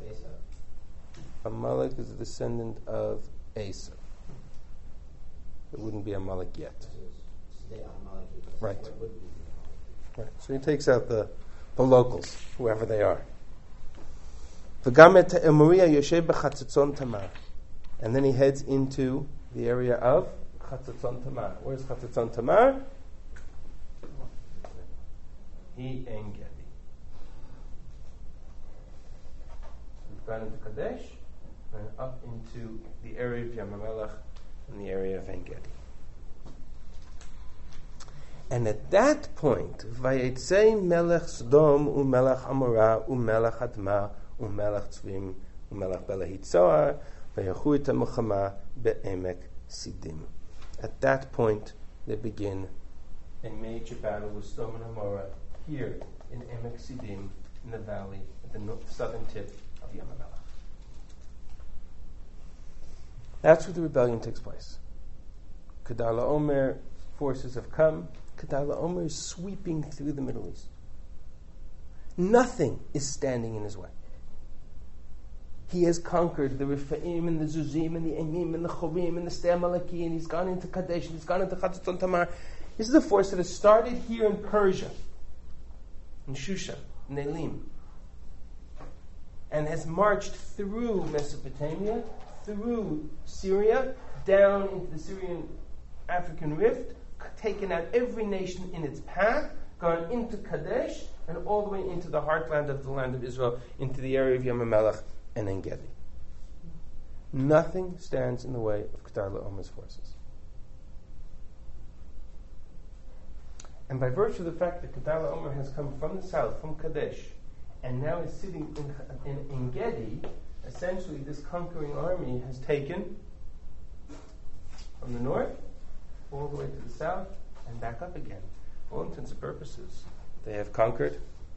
Amalek is a descendant of Esau. It wouldn't be Amalek yet. Right. Right. So he takes out the locals, whoever they are. And then he heads into the area of Chatzatzon Tamar. Where's Chatzatzon Tamar? He Ein Gedi. We've gone into Kadesh and up into the area of Yam HaMelech and the area of Ein Gedi. And at that point, Vayetzei Melech Sodom u'Melech Amorah u'Melech Adma u'Melech Tzvim u'Melech Belahit Zoar v'yachu et ha'milchama be'emek Sidim. At that point, they begin a major battle with Sodom and Amorah here in Emek Sidim, in the valley at the southern tip of Yam HaMelech. That's where the rebellion takes place. Kedar Omer forces have come. Kedar Omer is sweeping through the Middle East. Nothing is standing in his way. He has conquered the Rephaim and the Zuzim and the Emim and the Chorim and the Stei Amaleki, and he's gone into Kadesh and he's gone into Chatzaton Tamar. This is a force that has started here in Persia, in Shushan, in Elim, and has marched through Mesopotamia, through Syria, down into the Syrian-African rift, taken out every nation in its path, gone into Kadesh, and all the way into the heartland of the land of Israel, into the area of Yam HaMelech and En-Gedi. Nothing stands in the way of Kedar Laomer's forces. And by virtue of the fact that Kedar Laomer has come from the south, from Kadesh, and now is sitting in En-Gedi, essentially this conquering army has taken from the north all the way to the south and back up again. For all intents and purposes, they have conquered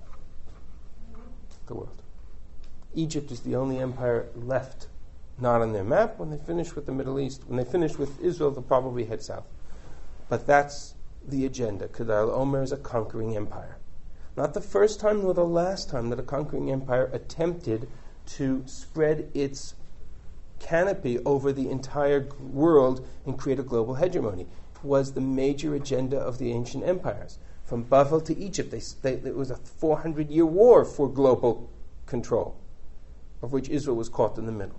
the world. Egypt is the only empire left not on their map. When they finish with the Middle East, when they finish with Israel, they'll probably head south. But that's the agenda. Kedar Laomer is a conquering empire. Not the first time nor the last time that a conquering empire attempted to spread its canopy over the entire world and create a global hegemony. It was the major agenda of the ancient empires. From Bavel to Egypt, it was a 400-year war for global control, of which Israel was caught in the middle.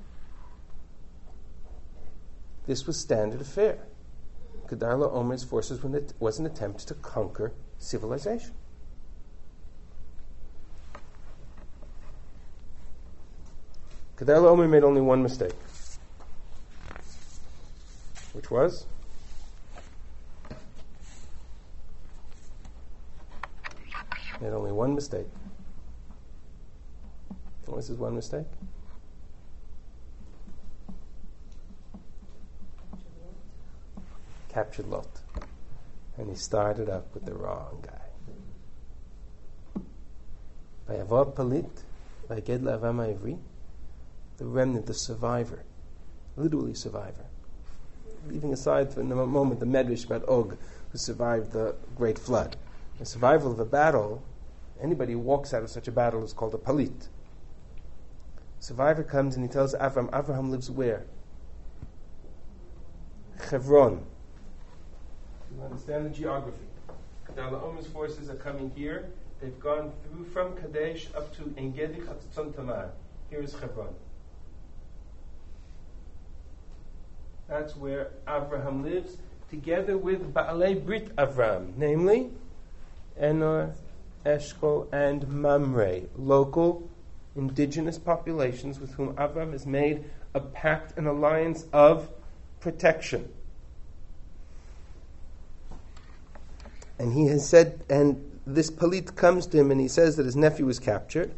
This was standard affair. Kedar Laomer's forces was an attempt to conquer civilization. Kedar Laomer made only one mistake, which was made only one mistake. What was his one mistake? Captured Lot. And he started up with the wrong guy. Vayavor Palit, Vayaged La'avam Ha'ivri, the remnant, the survivor, literally survivor. Leaving aside for a moment the medrash about Og, who survived the great flood. The survival of a battle, anybody who walks out of such a battle is called a Palit. Survivor comes and he tells Avraham. Avraham lives where? Hebron. You understand the geography. Kedar Laomer's forces are coming here. They've gone through from Kadesh up to En-Gedi Chatzaton Tamar. Here is Hebron. That's where Avraham lives, together with Baalei Brit Avram, namely Enor, Eshkol, and Mamre, local indigenous populations with whom Avraham has made a pact, an alliance of protection. And he has said, and this Palit comes to him and he says that his nephew was captured.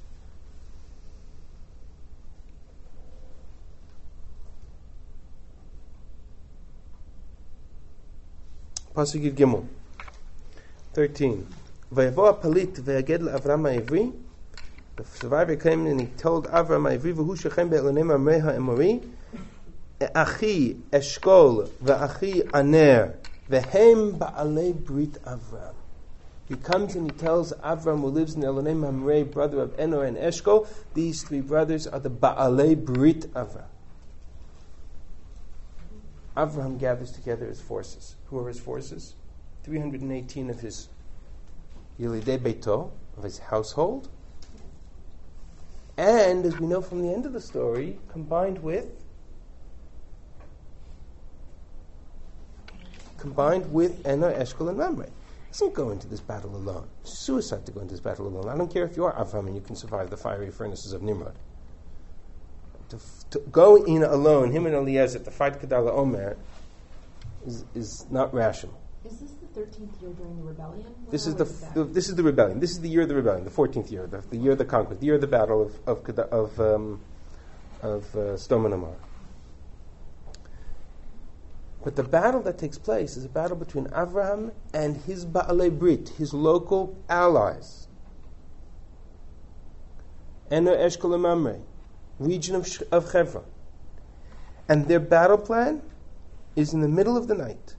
Pasuk Yud Gimel 13. Vayavo Palit v'yaged la'Avram Ha'ivri. The survivor came and he told Avram Ha'ivri v'hu shechem be'elonem Mamre ha'emori achi Eshkol v'achi Aner v'hem ba'alei Brit Avram. He comes and he tells Avram, who lives in Elonem Mamre, brother of Enor and Eshkol, these three brothers are the Ba'alei Brit Avram. Avraham gathers together his forces. Who are his forces? 318 of his Yelidei Beito, of his household. And, as we know from the end of the story, combined with Enor, Eshkol, and Mamre. He doesn't go into this battle alone. It's suicide to go into this battle alone. I don't care if you are Avraham and you can survive the fiery furnaces of Nimrod. To go in alone, him and Eliezer, to fight Kedar Laomer is not rational. Is this the 13th year during the rebellion? This is the rebellion. This is the year of the rebellion, the 14th year, the year of the conquest, the year of the battle of Sdom and Amorah. But the battle that takes place is a battle between Avraham and his Ba'alei Brit, his local allies, Enor, Eshkol, and Mamre, region of Hebron. And their battle plan is in the middle of the night.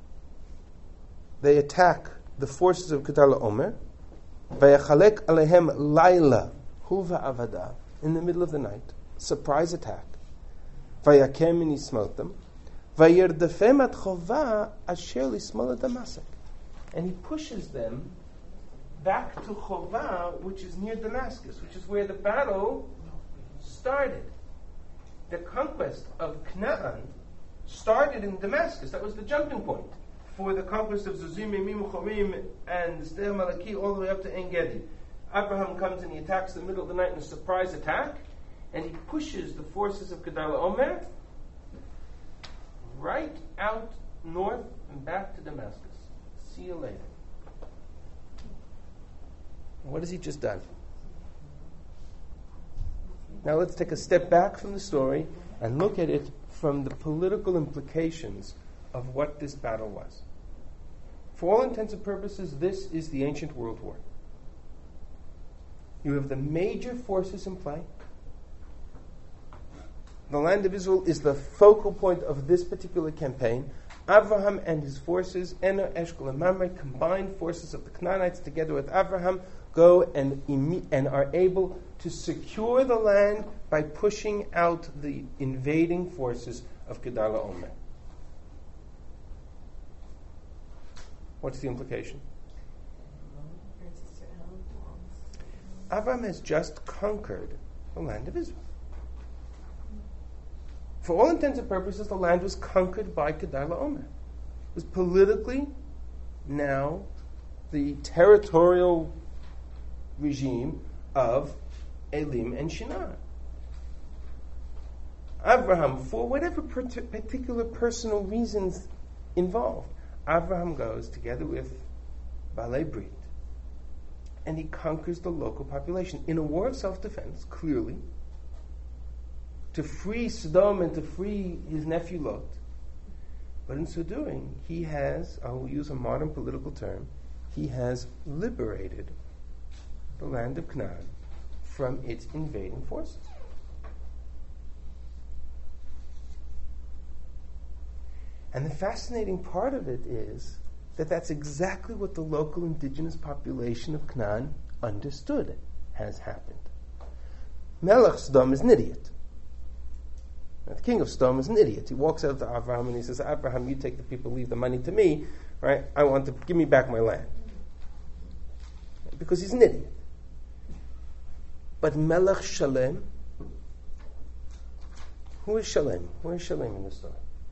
They attack the forces of Kedar Laomer, Vayachalek alehem laila, hu va'avada, in the middle of the night. surprise attack. Vayakem and he smote them. Vayerdefem at Chova asher lismol Damasek. And he pushes them back to Chova, which is near Damascus, which is where the battle started. The conquest of Canaan started in Damascus. That was the jumping point for the conquest of Zuzim, Mimim, Chorim, and Sder Malaki, all the way up to En Gedi. Abraham comes and he attacks in the middle of the night in a surprise attack, and he pushes the forces of Kedar Omer right out north and back to Damascus. See you later. What has he just done? Now let's take a step back from the story and look at it from the political implications of what this battle was. For all intents and purposes, this is the ancient world war. You have the major forces in play. The land of Israel is the focal point of this particular campaign. Abraham and his forces, Ena, Eshkol, and Mamre, combined forces of the Canaanites together with Abraham, go and are able to secure the land by pushing out the invading forces of Kedar Omer. What's the implication? Abraham has just conquered the land of Israel. For all intents and purposes, the land was conquered by Kedar Omer. It was politically now the territorial regime of Elim and Shinar. Abraham, for whatever particular personal reasons involved, Abraham goes together with Balei Brit, and he conquers the local population in a war of self-defense, clearly, to free Sodom and to free his nephew Lot. But in so doing, he has, I will use a modern political term, he has liberated the land of Canaan from its invading forces. And the fascinating part of it is that that's exactly what the local indigenous population of Canaan understood has happened. Melech Sodom is an idiot. Now, the king of Sodom is an idiot. He walks out to Abraham and he says, Abraham, you take the people, leave the money to me, right? I want to give me back my land. Because he's an idiot. But Melech Shalem, who is Shalem? Where is Shalem in the story?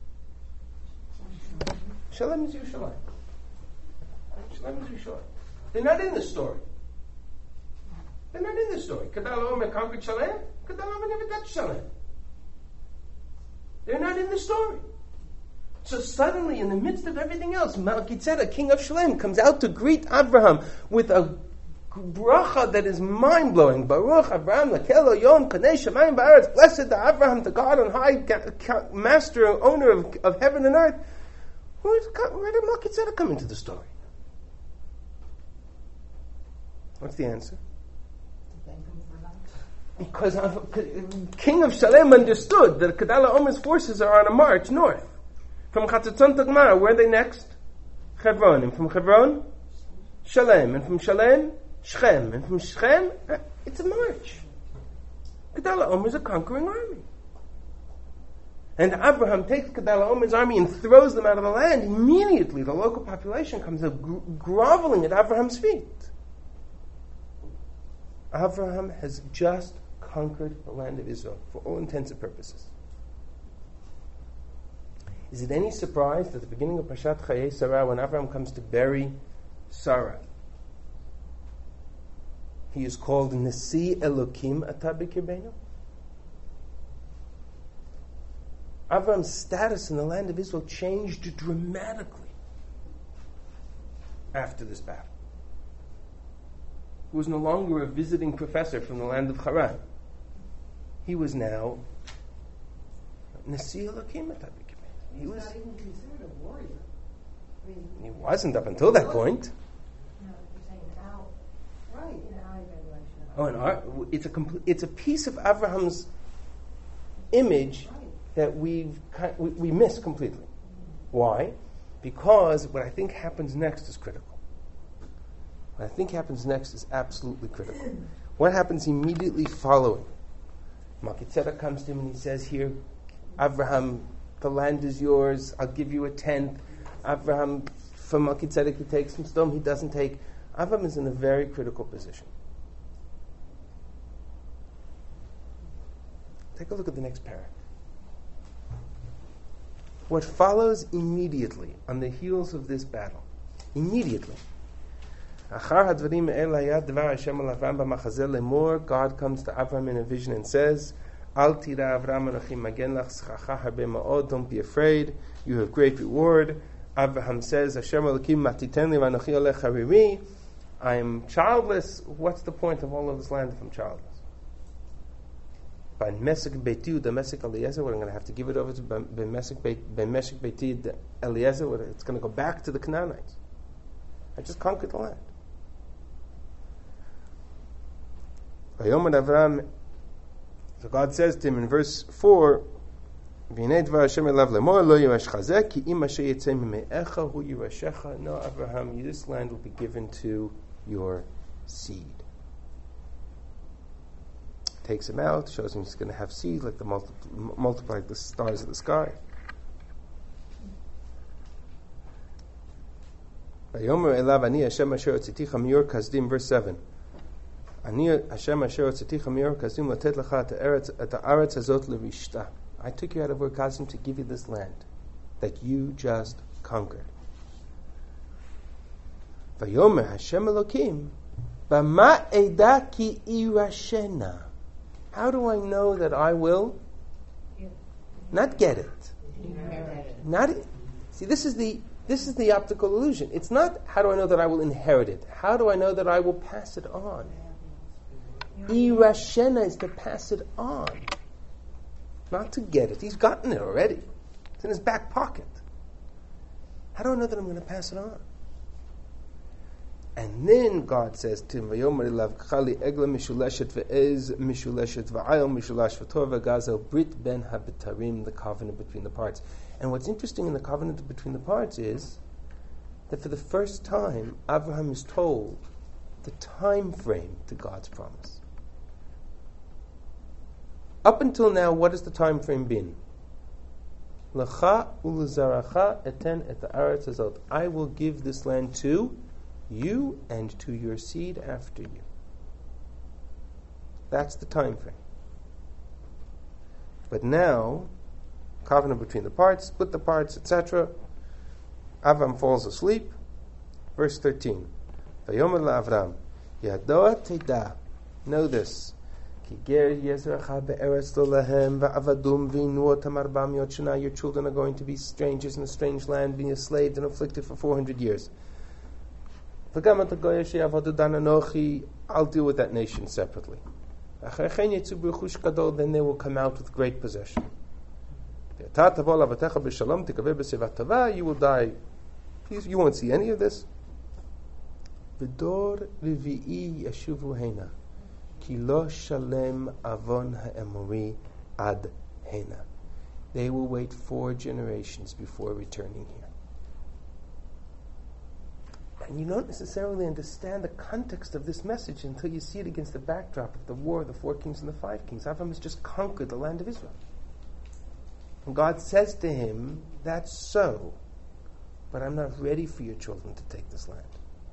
Shalem is Yerushalayim. Shalem is Yerushalayim. They're not in the story. They're not in the story. Kedar Omer conquered Shalem. Kedar Omer never touched Shalem. They're not in the story. So suddenly, in the midst of everything else, Melchizedek, king of Shalem, comes out to greet Abraham with a bracha that is mind-blowing. Baruch Abraham Lakelo Yom Kanei Shemayim Ba'aretz. Blessed to Abraham, the God on high, master and owner of heaven and earth. Where did Melchizedek come into the story? What's the answer? Because King of Shalem understood that Kedar Omer's forces are on a march north. From Chatzatzon to Gemara, where are they next? Hebron. And from Hebron, Shalem. And from Shalem, Shechem. And from Shechem, it's a march. Kedar Omer is a conquering army. And Abraham takes Kedar Omer's army and throws them out of the land. Immediately, the local population comes up groveling at Abraham's feet. Abraham has just conquered the land of Israel for all intents and purposes. Is it any surprise that at the beginning of Parshat Chayei Sarah, when Abraham comes to bury Sarah, he is called Nasi Elokim Ata B'Kirbeinu? Abraham's status in the land of Israel changed dramatically after this battle. He was no longer a visiting professor from the land of Haran. He was now Nasi Elokim Ata B'Kirbeinu. He was not even considered a warrior. I mean, he wasn't up until that point. No, you're saying now. right. In our evaluation. Oh, it's a piece of Abraham's image that we miss completely. Why? Because what I think happens next is critical. What I think happens next is absolutely critical. What happens immediately following Melchizedek comes to him and he says, here, Abraham, the land is yours, I'll give you a tenth. Abraham, from Melchizedek, he takes some stone, he doesn't take. Abraham is in a very critical position. Take a look at the next parak. What follows immediately on the heels of this battle, immediately, God comes to Abraham in a vision and says, don't be afraid, you have great reward. Abraham says, I am childless. What's the point of all of this land if I'm childless? By Mesek Beiti, the Mesek Eliezer, what I'm going to have to give it over to Mesek Beiti, the Eliezer, it's going to go back to the Canaanites. I just conquered the land. So God says to him in verse 4, no, Abraham, this land will be given to your seed. Takes him out, shows him he's going to have seed, like the multiply like the stars of the sky. Verse 7. I took you out of Ur Kasdim to give you this land that you just conquered. Vayomer Hashem Elokim, Bama eda ki irashena. How do I know that I will not get it? Not see. This is the optical illusion. It's not how do I know that I will inherit it. How do I know that I will pass it on? Irashena is to pass it on, not to get it. He's gotten it already. It's in his back pocket. How do I know that I'm going to pass it on? And then God says to him, "Vayomer elav k'chali egla mishuleshet ve'ez mishuleshet va'ayil mishulash v'tor v'gazel brit ben habitarim," the covenant between the parts. And what's interesting in the covenant between the parts is that for the first time, Abraham is told the time frame to God's promise. Up until now, what has the time frame been? L'cha u'l'zaracha eten et ha'aretz hazot. I will give this land to you and to your seed after you. That's the time frame. But now, covenant between the parts, split the parts, etc. Avram falls asleep. Verse 13. Vayomer la'Avram, Yadoa teda. Know this. Your children are going to be strangers in a strange land, being enslaved and afflicted for 400 years. I'll deal with that nation separately. Then they will come out with great possession. You will die. Please, you won't see any of this. They will wait 4 generations before returning here. And you don't necessarily understand the context of this message until you see it against the backdrop of the war of the 4 kings and the 5 kings. Avram has just conquered the land of Israel. And God says to him, that's so, but I'm not ready for your children to take this land.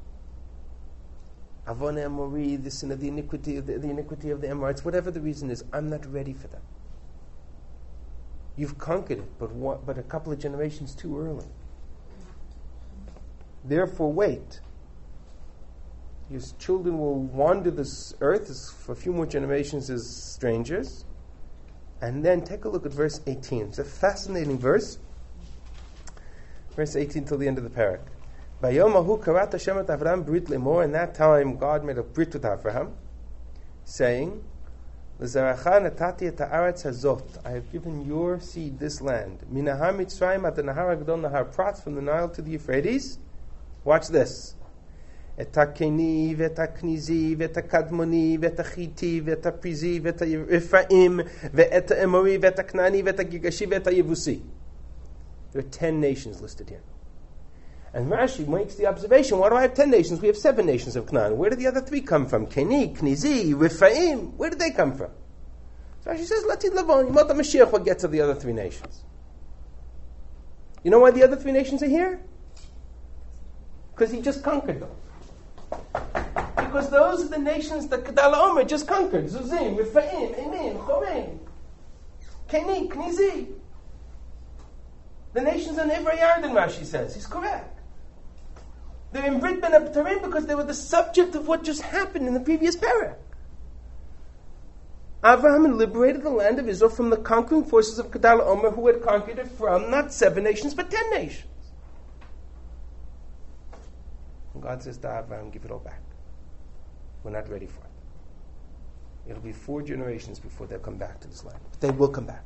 Avon Amori, the sin of the iniquity of the iniquity of the Amorites, whatever the reason is, I'm not ready for them. You've conquered it, but a couple of generations too early. Therefore, wait. Your children will wander this earth for a few more generations as strangers. And then take a look at verse 18. It's a fascinating verse. Verse 18 till the end of the parak. In that time, God made a brit with Abraham, saying, I have given your seed this land. From the Nile to the Euphrates. Watch this. את הקני ואת הכניזי ואת הקדמוני ואת החיתי ואת הפריזי ואת האפרים ואת האמורי ואת הכנעני ואת הגירגשי ואת היבוסי. There are 10 nations listed here. And Rashi makes the observation, why do I have 10 nations? We have 7 nations of Canaan. Where did the other 3 come from? Keni, Knizi, Rephaim. Where did they come from? So she says, Lati Lavon, Yimot HaMashiach will get to the other three nations. You know why the other three nations are here? Because he just conquered them. Because those are the nations that Kedal Omer just conquered. Zuzim, Rephaim, Emim, Chorim, Keni, Knizi. The nations on Ivra Yarden, Rashi says. He's correct. They're in Brit Ben Abtarim because they were the subject of what just happened in the previous parak. Abraham had liberated the land of Israel from the conquering forces of Kedal Omer, who had conquered it from not 7 nations but 10 nations. And God says to Abraham, give it all back. We're not ready for it. It'll be 4 generations before they'll come back to this land. But they will come back.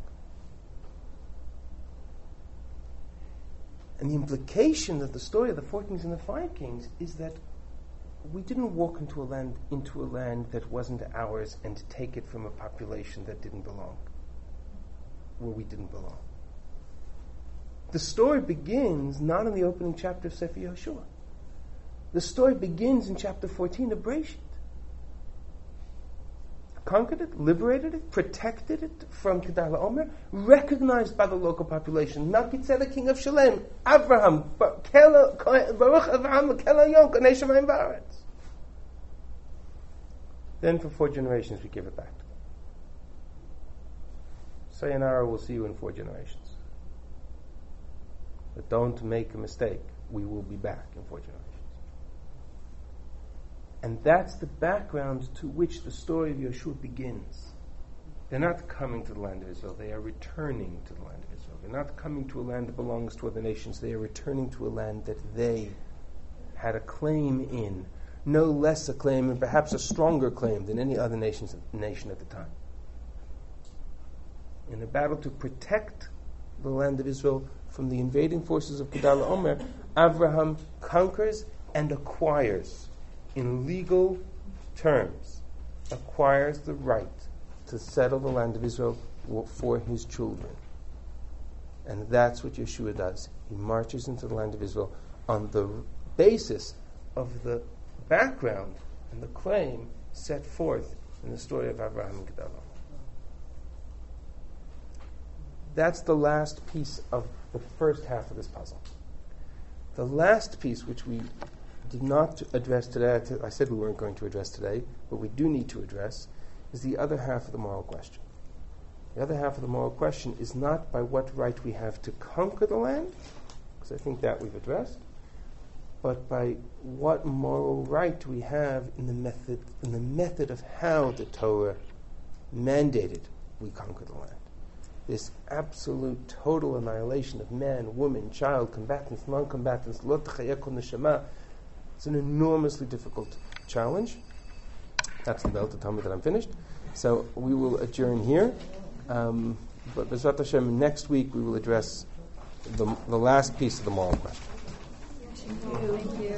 And the implication of the story of the 4 kings and the 5 kings is that we didn't walk into a land that wasn't ours and take it from a population that didn't belong, where we didn't belong. The story begins not in the opening chapter of Sefer Yehoshua. The story begins in chapter 14 of Bereshit. Conquered it, liberated it, protected it from Kedal Omer, recognized by the local population. Melchizedek, king of Shalem, Abraham, Baruch Avraham, Kel Hayom, Kanei Shamayim Va'aretz. Then for 4 generations we give it back to them. Sayonara, we'll see you in 4 generations. But don't make a mistake. We will be back in 4 generations. And that's the background to which the story of Yeshua begins. They're not coming to the land of Israel. They are returning to the land of Israel. They're not coming to a land that belongs to other nations. They are returning to a land that they had a claim in. No less a claim, and perhaps a stronger claim than any other nation at the time. In a battle to protect the land of Israel from the invading forces of Kedal Omer, Abraham conquers and acquires, in legal terms, acquires the right to settle the land of Israel for his children. And that's what Yeshua does. He marches into the land of Israel on the basis of the background and the claim set forth in the story of Abraham and Kedal Omer. That's the last piece of the first half of this puzzle. The last piece, which we did not address today, I said we weren't going to address today, but we do need to address, is the other half of the moral question. The other half of the moral question is not by what right we have to conquer the land, because I think that we've addressed, but by what moral right we have in the method of how the Torah mandated we conquer the land. This absolute total annihilation of man, woman, child, combatants, non-combatants, lo techayeh kol neshama. It's an enormously difficult challenge. That's the bell to tell me that I'm finished. So we will adjourn here. But B'ezrat Hashem, next week we will address the last piece of the moral question. Thank you.